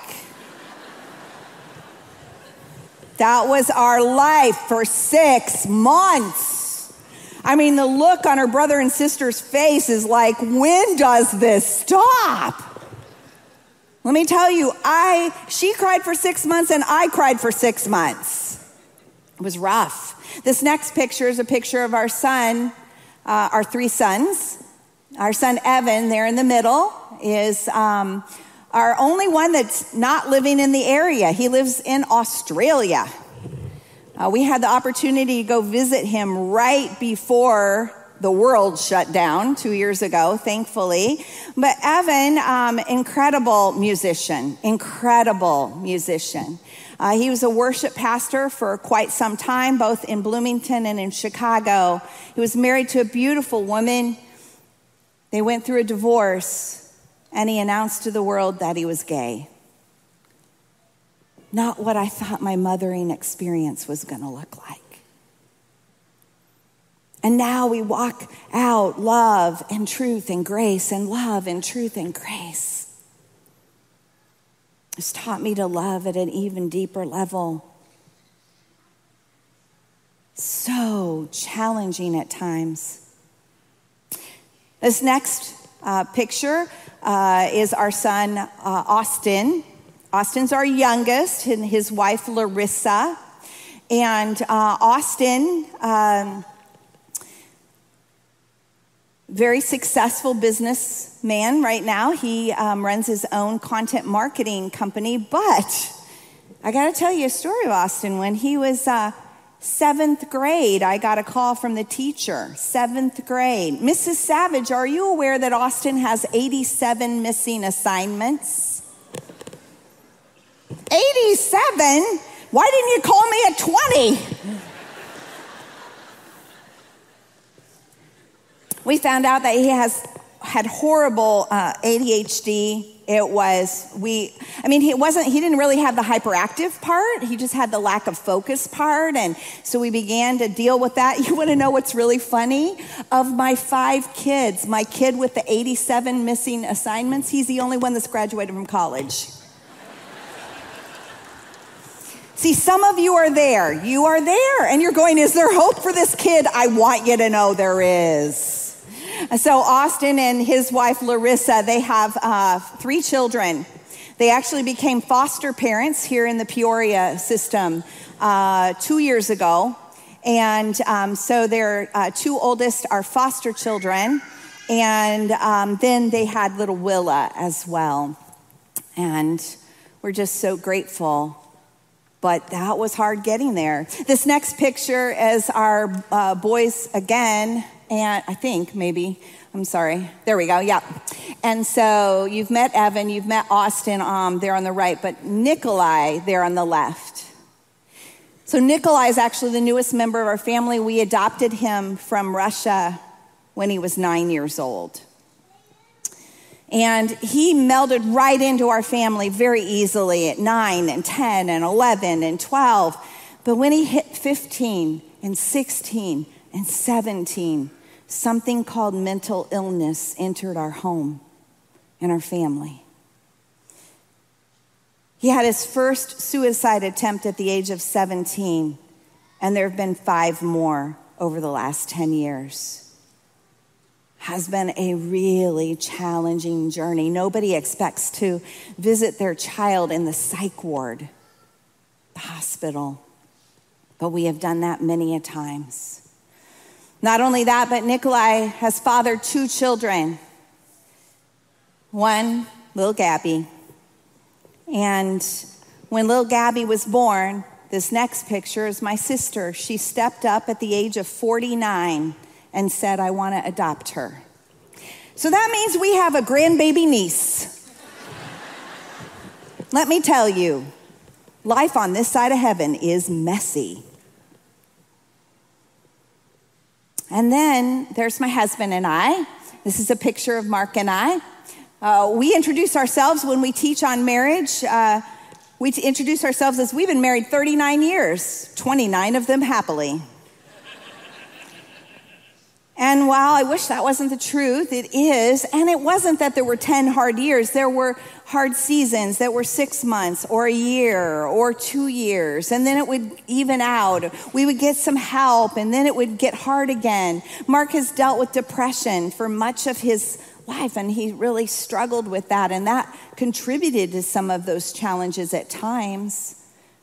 That was our life for 6 months. I mean, the look on her brother and sister's face is like, when does this stop? Let me tell you, she cried for 6 months and I cried for 6 months. It was rough. This next picture is a picture of our son, our 3 sons. Our son Evan, there in the middle, is our only one that's not living in the area. He lives in Australia. We had the opportunity to go visit him right before the world shut down 2 years ago, thankfully. But Evan, incredible musician. He was a worship pastor for quite some time, both in Bloomington and in Chicago. He was married to a beautiful woman. They went through a divorce, and he announced to the world that he was gay. Not what I thought my mothering experience was going to look like. And now we walk out love and truth and grace and love and truth and grace. It's taught me to love at an even deeper level. So challenging at times. This next picture is our son, Austin. Austin's our youngest, and his wife, Larissa. And Austin, very successful businessman right now. He runs his own content marketing company. But I got to tell you a story of Austin. When he was 7th grade, I got a call from the teacher. 7th grade. Mrs. Savage, are you aware that Austin has 87 missing assignments? 87? Why didn't you call me at 20? We found out that he had horrible ADHD. He didn't really have the hyperactive part. He just had the lack of focus part. And so we began to deal with that. You want to know what's really funny? Of my 5 kids, my kid with the 87 missing assignments, he's the only one that's graduated from college. See, some of you are there. You are there. And you're going, is there hope for this kid? I want you to know there is. So Austin and his wife, Larissa, they have 3 children. They actually became foster parents here in the Peoria system 2 years ago. And so their 2 oldest are foster children. And then they had little Willa as well. And we're just so grateful. But that was hard getting there. This next picture is our boys again. And I think maybe, I'm sorry. There we go, yeah. And so you've met Evan, you've met Austin there on the right, but Nikolai there on the left. So Nikolai is actually the newest member of our family. We adopted him from Russia when he was 9 years old. And he melded right into our family very easily at 9 and 10 and 11 and 12. But when he hit 15 and 16 and 17, something called mental illness entered our home and our family. He had his first suicide attempt at the age of 17, and there have been 5 more over the last 10 years. has been a really challenging journey. Nobody expects to visit their child in the psych ward, the hospital, but we have done that many a times. Not only that, but Nikolai has fathered 2 children. One, little Gabby. And when little Gabby was born, this next picture is my sister. She stepped up at the age of 49 and said, I want to adopt her. So that means we have a grandbaby niece. Let me tell you, life on this side of heaven is messy. And then there's my husband and I. This is a picture of Mark and I. We introduce ourselves when we teach on marriage. We introduce ourselves as we've been married 39 years, 29 of them happily. And while I wish that wasn't the truth, it is. And it wasn't that there were 10 hard years. There were hard seasons that were 6 months or a year or 2 years. And then it would even out. We would get some help and then it would get hard again. Mark has dealt with depression for much of his life and he really struggled with that. And that contributed to some of those challenges at times.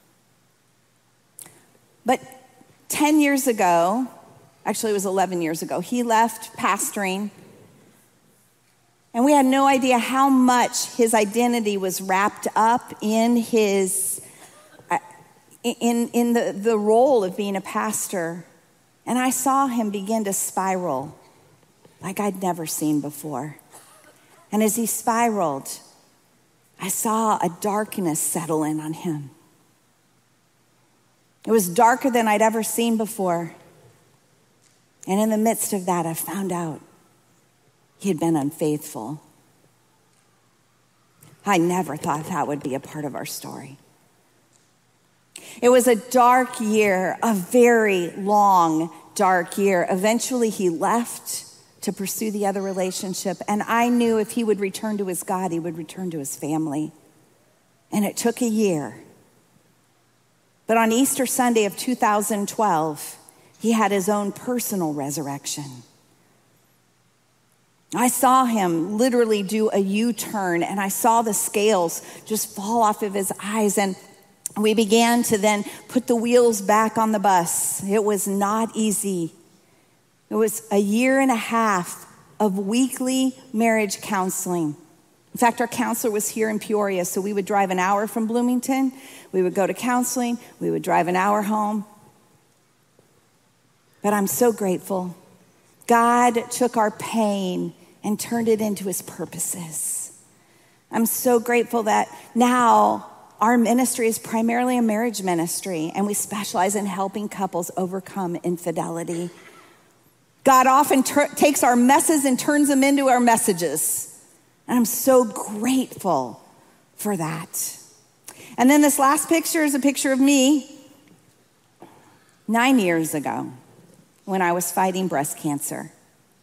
But 10 years ago, actually it was 11 years ago, he left pastoring. And we had no idea how much his identity was wrapped up in his, in the role of being a pastor. And I saw him begin to spiral like I'd never seen before. And as he spiraled, I saw a darkness settle in on him. It was darker than I'd ever seen before. And in the midst of that, I found out he had been unfaithful. I never thought that would be a part of our story. It was a dark year, a very long, dark year. Eventually, he left to pursue the other relationship. And I knew if he would return to his God, he would return to his family. And it took a year. But on Easter Sunday of 2012, he had his own personal resurrection. I saw him literally do a U-turn, and I saw the scales just fall off of his eyes, and we began to then put the wheels back on the bus. It was not easy. It was a year and a half of weekly marriage counseling. In fact, our counselor was here in Peoria, so we would drive an hour from Bloomington. We would go to counseling. We would drive an hour home. But I'm so grateful. God took our pain and turned it into his purposes. I'm so grateful that now our ministry is primarily a marriage ministry, and we specialize in helping couples overcome infidelity. God often takes our messes and turns them into our messages. And I'm so grateful for that. And then this last picture is a picture of me 9 years ago when I was fighting breast cancer.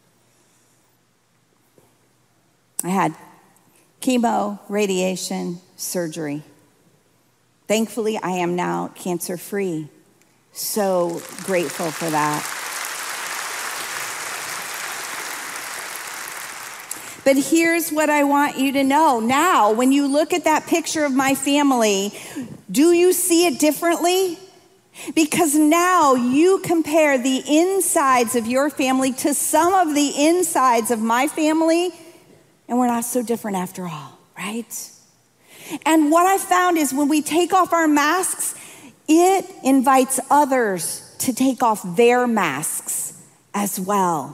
I had chemo, radiation, surgery. Thankfully, I am now cancer-free. So grateful for that. But here's what I want you to know. Now, when you look at that picture of my family, do you see it differently? Because now you compare the insides of your family to some of the insides of my family, and we're not so different after all, right? And what I found is when we take off our masks, it invites others to take off their masks as well.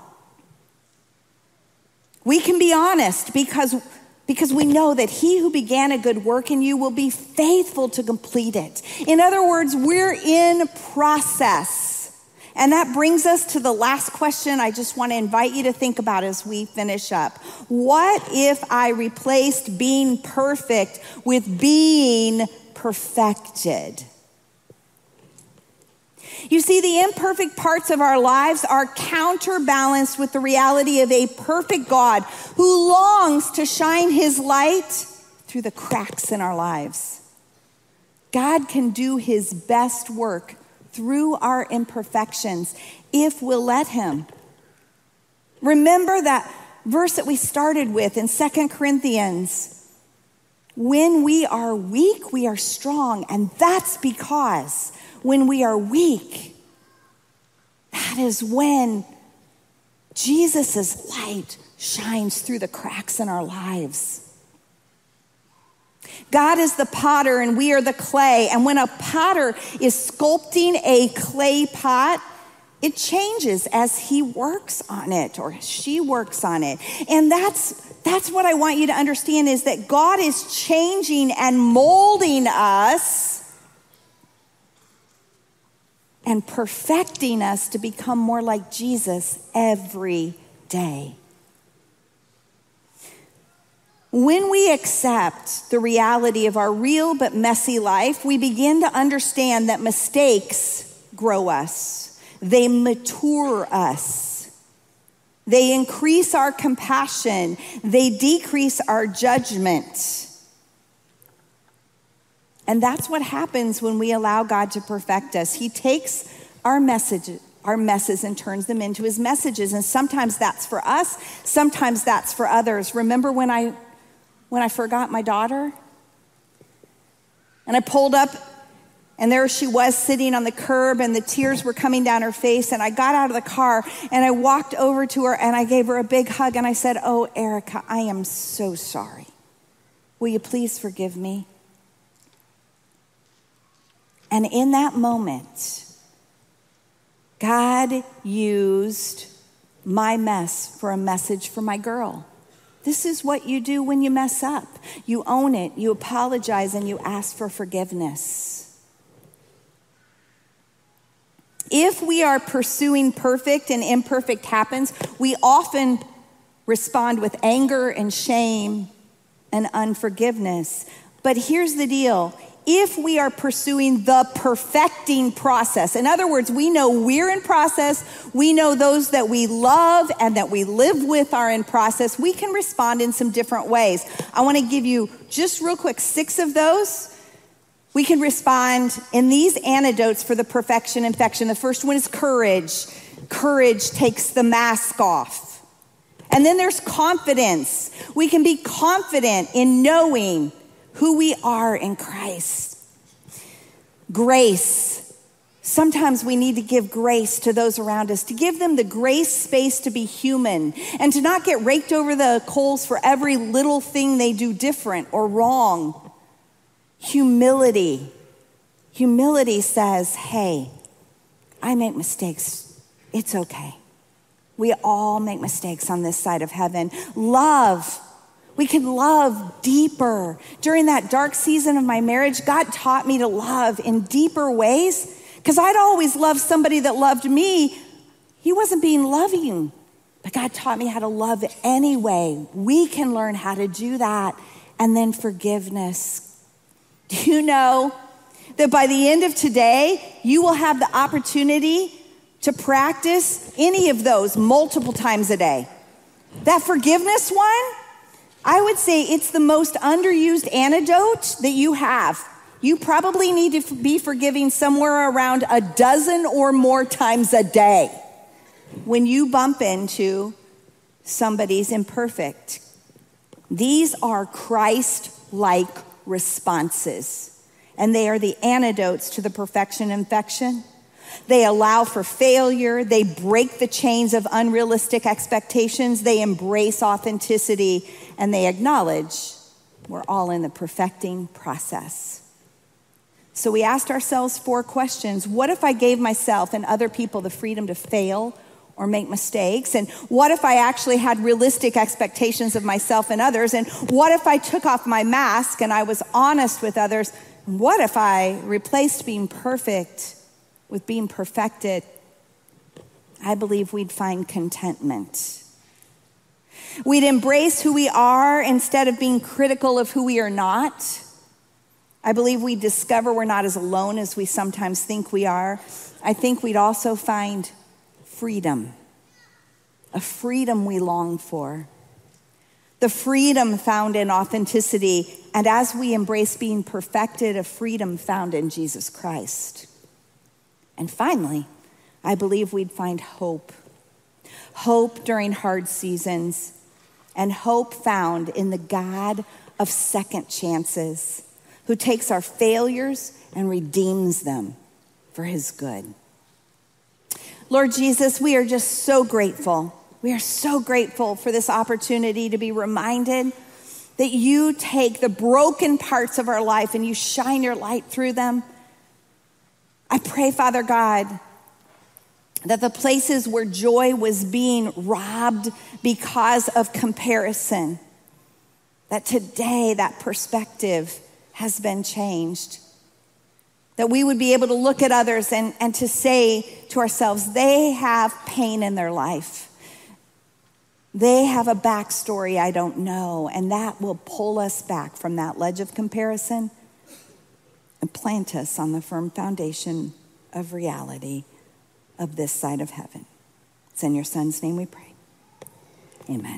We can be honest because we know that he who began a good work in you will be faithful to complete it. In other words, we're in process. And that brings us to the last question I just want to invite you to think about as we finish up. What if I replaced being perfect with being perfected? You see, the imperfect parts of our lives are counterbalanced with the reality of a perfect God who longs to shine his light through the cracks in our lives. God can do his best work through our imperfections if we'll let him. Remember that verse that we started with in 2 Corinthians. When we are weak, we are strong. And that's because when we are weak, that is when Jesus' light shines through the cracks in our lives. God is the potter and we are the clay. And when a potter is sculpting a clay pot, it changes as he works on it or she works on it. And that's what I want you to understand, is that God is changing and molding us and perfecting us to become more like Jesus every day. When we accept the reality of our real but messy life, we begin to understand that mistakes grow us. They mature us. They increase our compassion. They decrease our judgment. And that's what happens when we allow God to perfect us. He takes our messes and turns them into his messages. And sometimes that's for us. Sometimes that's for others. Remember when I forgot my daughter? And I pulled up, and there she was sitting on the curb, and the tears were coming down her face. And I got out of the car, and I walked over to her, and I gave her a big hug, and I said, "Oh, Erica, I am so sorry. Will you please forgive me?" And in that moment, God used my mess for a message for my girl. This is what you do when you mess up. You own it, you apologize, and you ask for forgiveness. If we are pursuing perfect and imperfect happens, we often respond with anger and shame and unforgiveness. But here's the deal. If we are pursuing the perfecting process, in other words, we know we're in process, we know those that we love and that we live with are in process, we can respond in some different ways. I want to give you just real quick 6 of those. We can respond in these antidotes for the perfection infection. The first one is courage. Courage takes the mask off. And then there's confidence. We can be confident in knowing who we are in Christ. Grace. Sometimes we need to give grace to those around us, to give them the grace space to be human and to not get raked over the coals for every little thing they do different or wrong. Humility. Humility says, hey, I make mistakes. It's okay. We all make mistakes on this side of heaven. Love. We can love deeper. During that dark season of my marriage, God taught me to love in deeper ways because I'd always loved somebody that loved me. He wasn't being loving, but God taught me how to love anyway. We can learn how to do that. And then forgiveness. Do you know that by the end of today, you will have the opportunity to practice any of those multiple times a day? That forgiveness one, I would say it's the most underused antidote that you have. You probably need to be forgiving somewhere around 12 or more times a day when you bump into somebody's imperfect. These are Christ-like responses, and they are the antidotes to the perfection infection. They allow for failure. They break the chains of unrealistic expectations. They embrace authenticity, and they acknowledge we're all in the perfecting process. So we asked ourselves 4 questions. What if I gave myself and other people the freedom to fail or make mistakes? And what if I actually had realistic expectations of myself and others? And what if I took off my mask and I was honest with others? What if I replaced being perfect with being perfected? I believe we'd find contentment. We'd embrace who we are instead of being critical of who we are not. I believe we'd discover we're not as alone as we sometimes think we are. I think we'd also find freedom, a freedom we long for. The freedom found in authenticity, and as we embrace being perfected, a freedom found in Jesus Christ. And finally, I believe we'd find hope. hope during hard seasons, and hope found in the God of second chances, who takes our failures and redeems them for his good. Lord Jesus, we are just so grateful. We are so grateful for this opportunity to be reminded that you take the broken parts of our life and you shine your light through them. I pray, Father God, that the places where joy was being robbed because of comparison, that today that perspective has been changed. That we would be able to look at others and to say to ourselves, they have pain in their life. They have a backstory I don't know, and that will pull us back from that ledge of comparison and plant us on the firm foundation of reality of this side of heaven. It's in your Son's name we pray. Amen.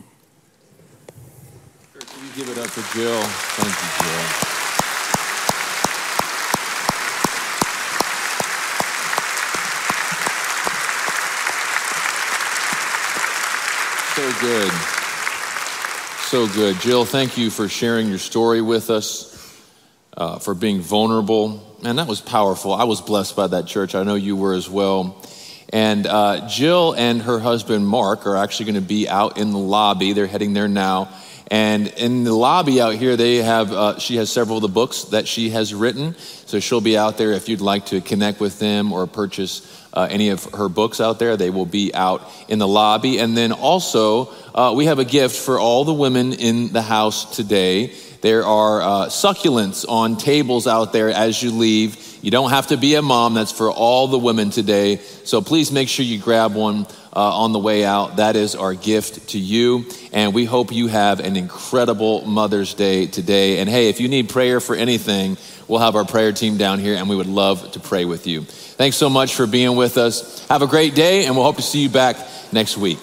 Can you give it up for Jill? Thank you, Jill. So good. So good. Jill, thank you for sharing your story with us, for being vulnerable. Man, that was powerful. I was blessed by that church. I know you were as well. And Jill and her husband, Mark, are actually going to be out in the lobby. They're heading there now. And in the lobby out here, they have she has several of the books that she has written. So she'll be out there if you'd like to connect with them or purchase any of her books out there. They will be out in the lobby. And then also, we have a gift for all the women in the house today. There are succulents on tables out there as you leave. You don't have to be a mom. That's for all the women today. So please make sure you grab one on the way out. That is our gift to you. And we hope you have an incredible Mother's Day today. And hey, if you need prayer for anything, we'll have our prayer team down here and we would love to pray with you. Thanks so much for being with us. Have a great day and we'll hope to see you back next week.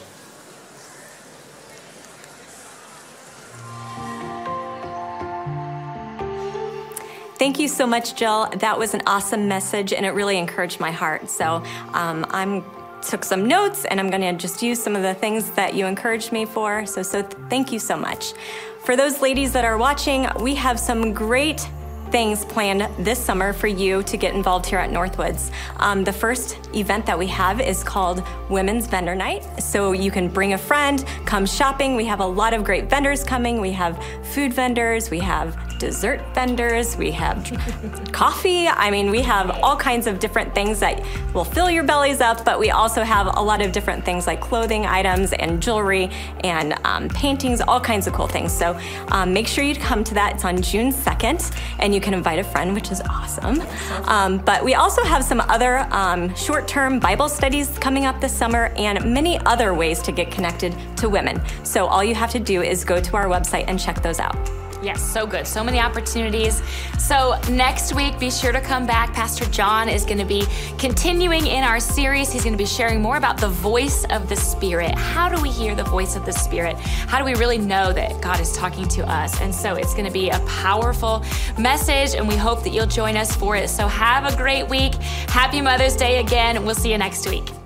Thank you so much, Jill. That was an awesome message, and it really encouraged my heart. So I took some notes, and I'm going to just use some of the things that you encouraged me for. So thank you so much. For those ladies that are watching, we have some great things planned this summer for you to get involved here at Northwoods. The first event that we have is called Women's Vendor Night. So you can bring a friend, come shopping. We have a lot of great vendors coming. We have food vendors, we have dessert vendors, we have coffee. I mean, we have all kinds of different things that will fill your bellies up, but we also have a lot of different things like clothing items and jewelry and paintings, all kinds of cool things. So make sure you come to that. It's on June 2nd, and you can invite a friend, which is awesome. But we also have some other short-term Bible studies coming up this summer and many other ways to get connected to women. So all you have to do is go to our website and check those out. Yes, so good. So many opportunities. So next week, be sure to come back. Pastor John is going to be continuing in our series. He's going to be sharing more about the voice of the Spirit. How do we hear the voice of the Spirit? How do we really know that God is talking to us? And so it's going to be a powerful message, and we hope that you'll join us for it. So have a great week. Happy Mother's Day again. We'll see you next week.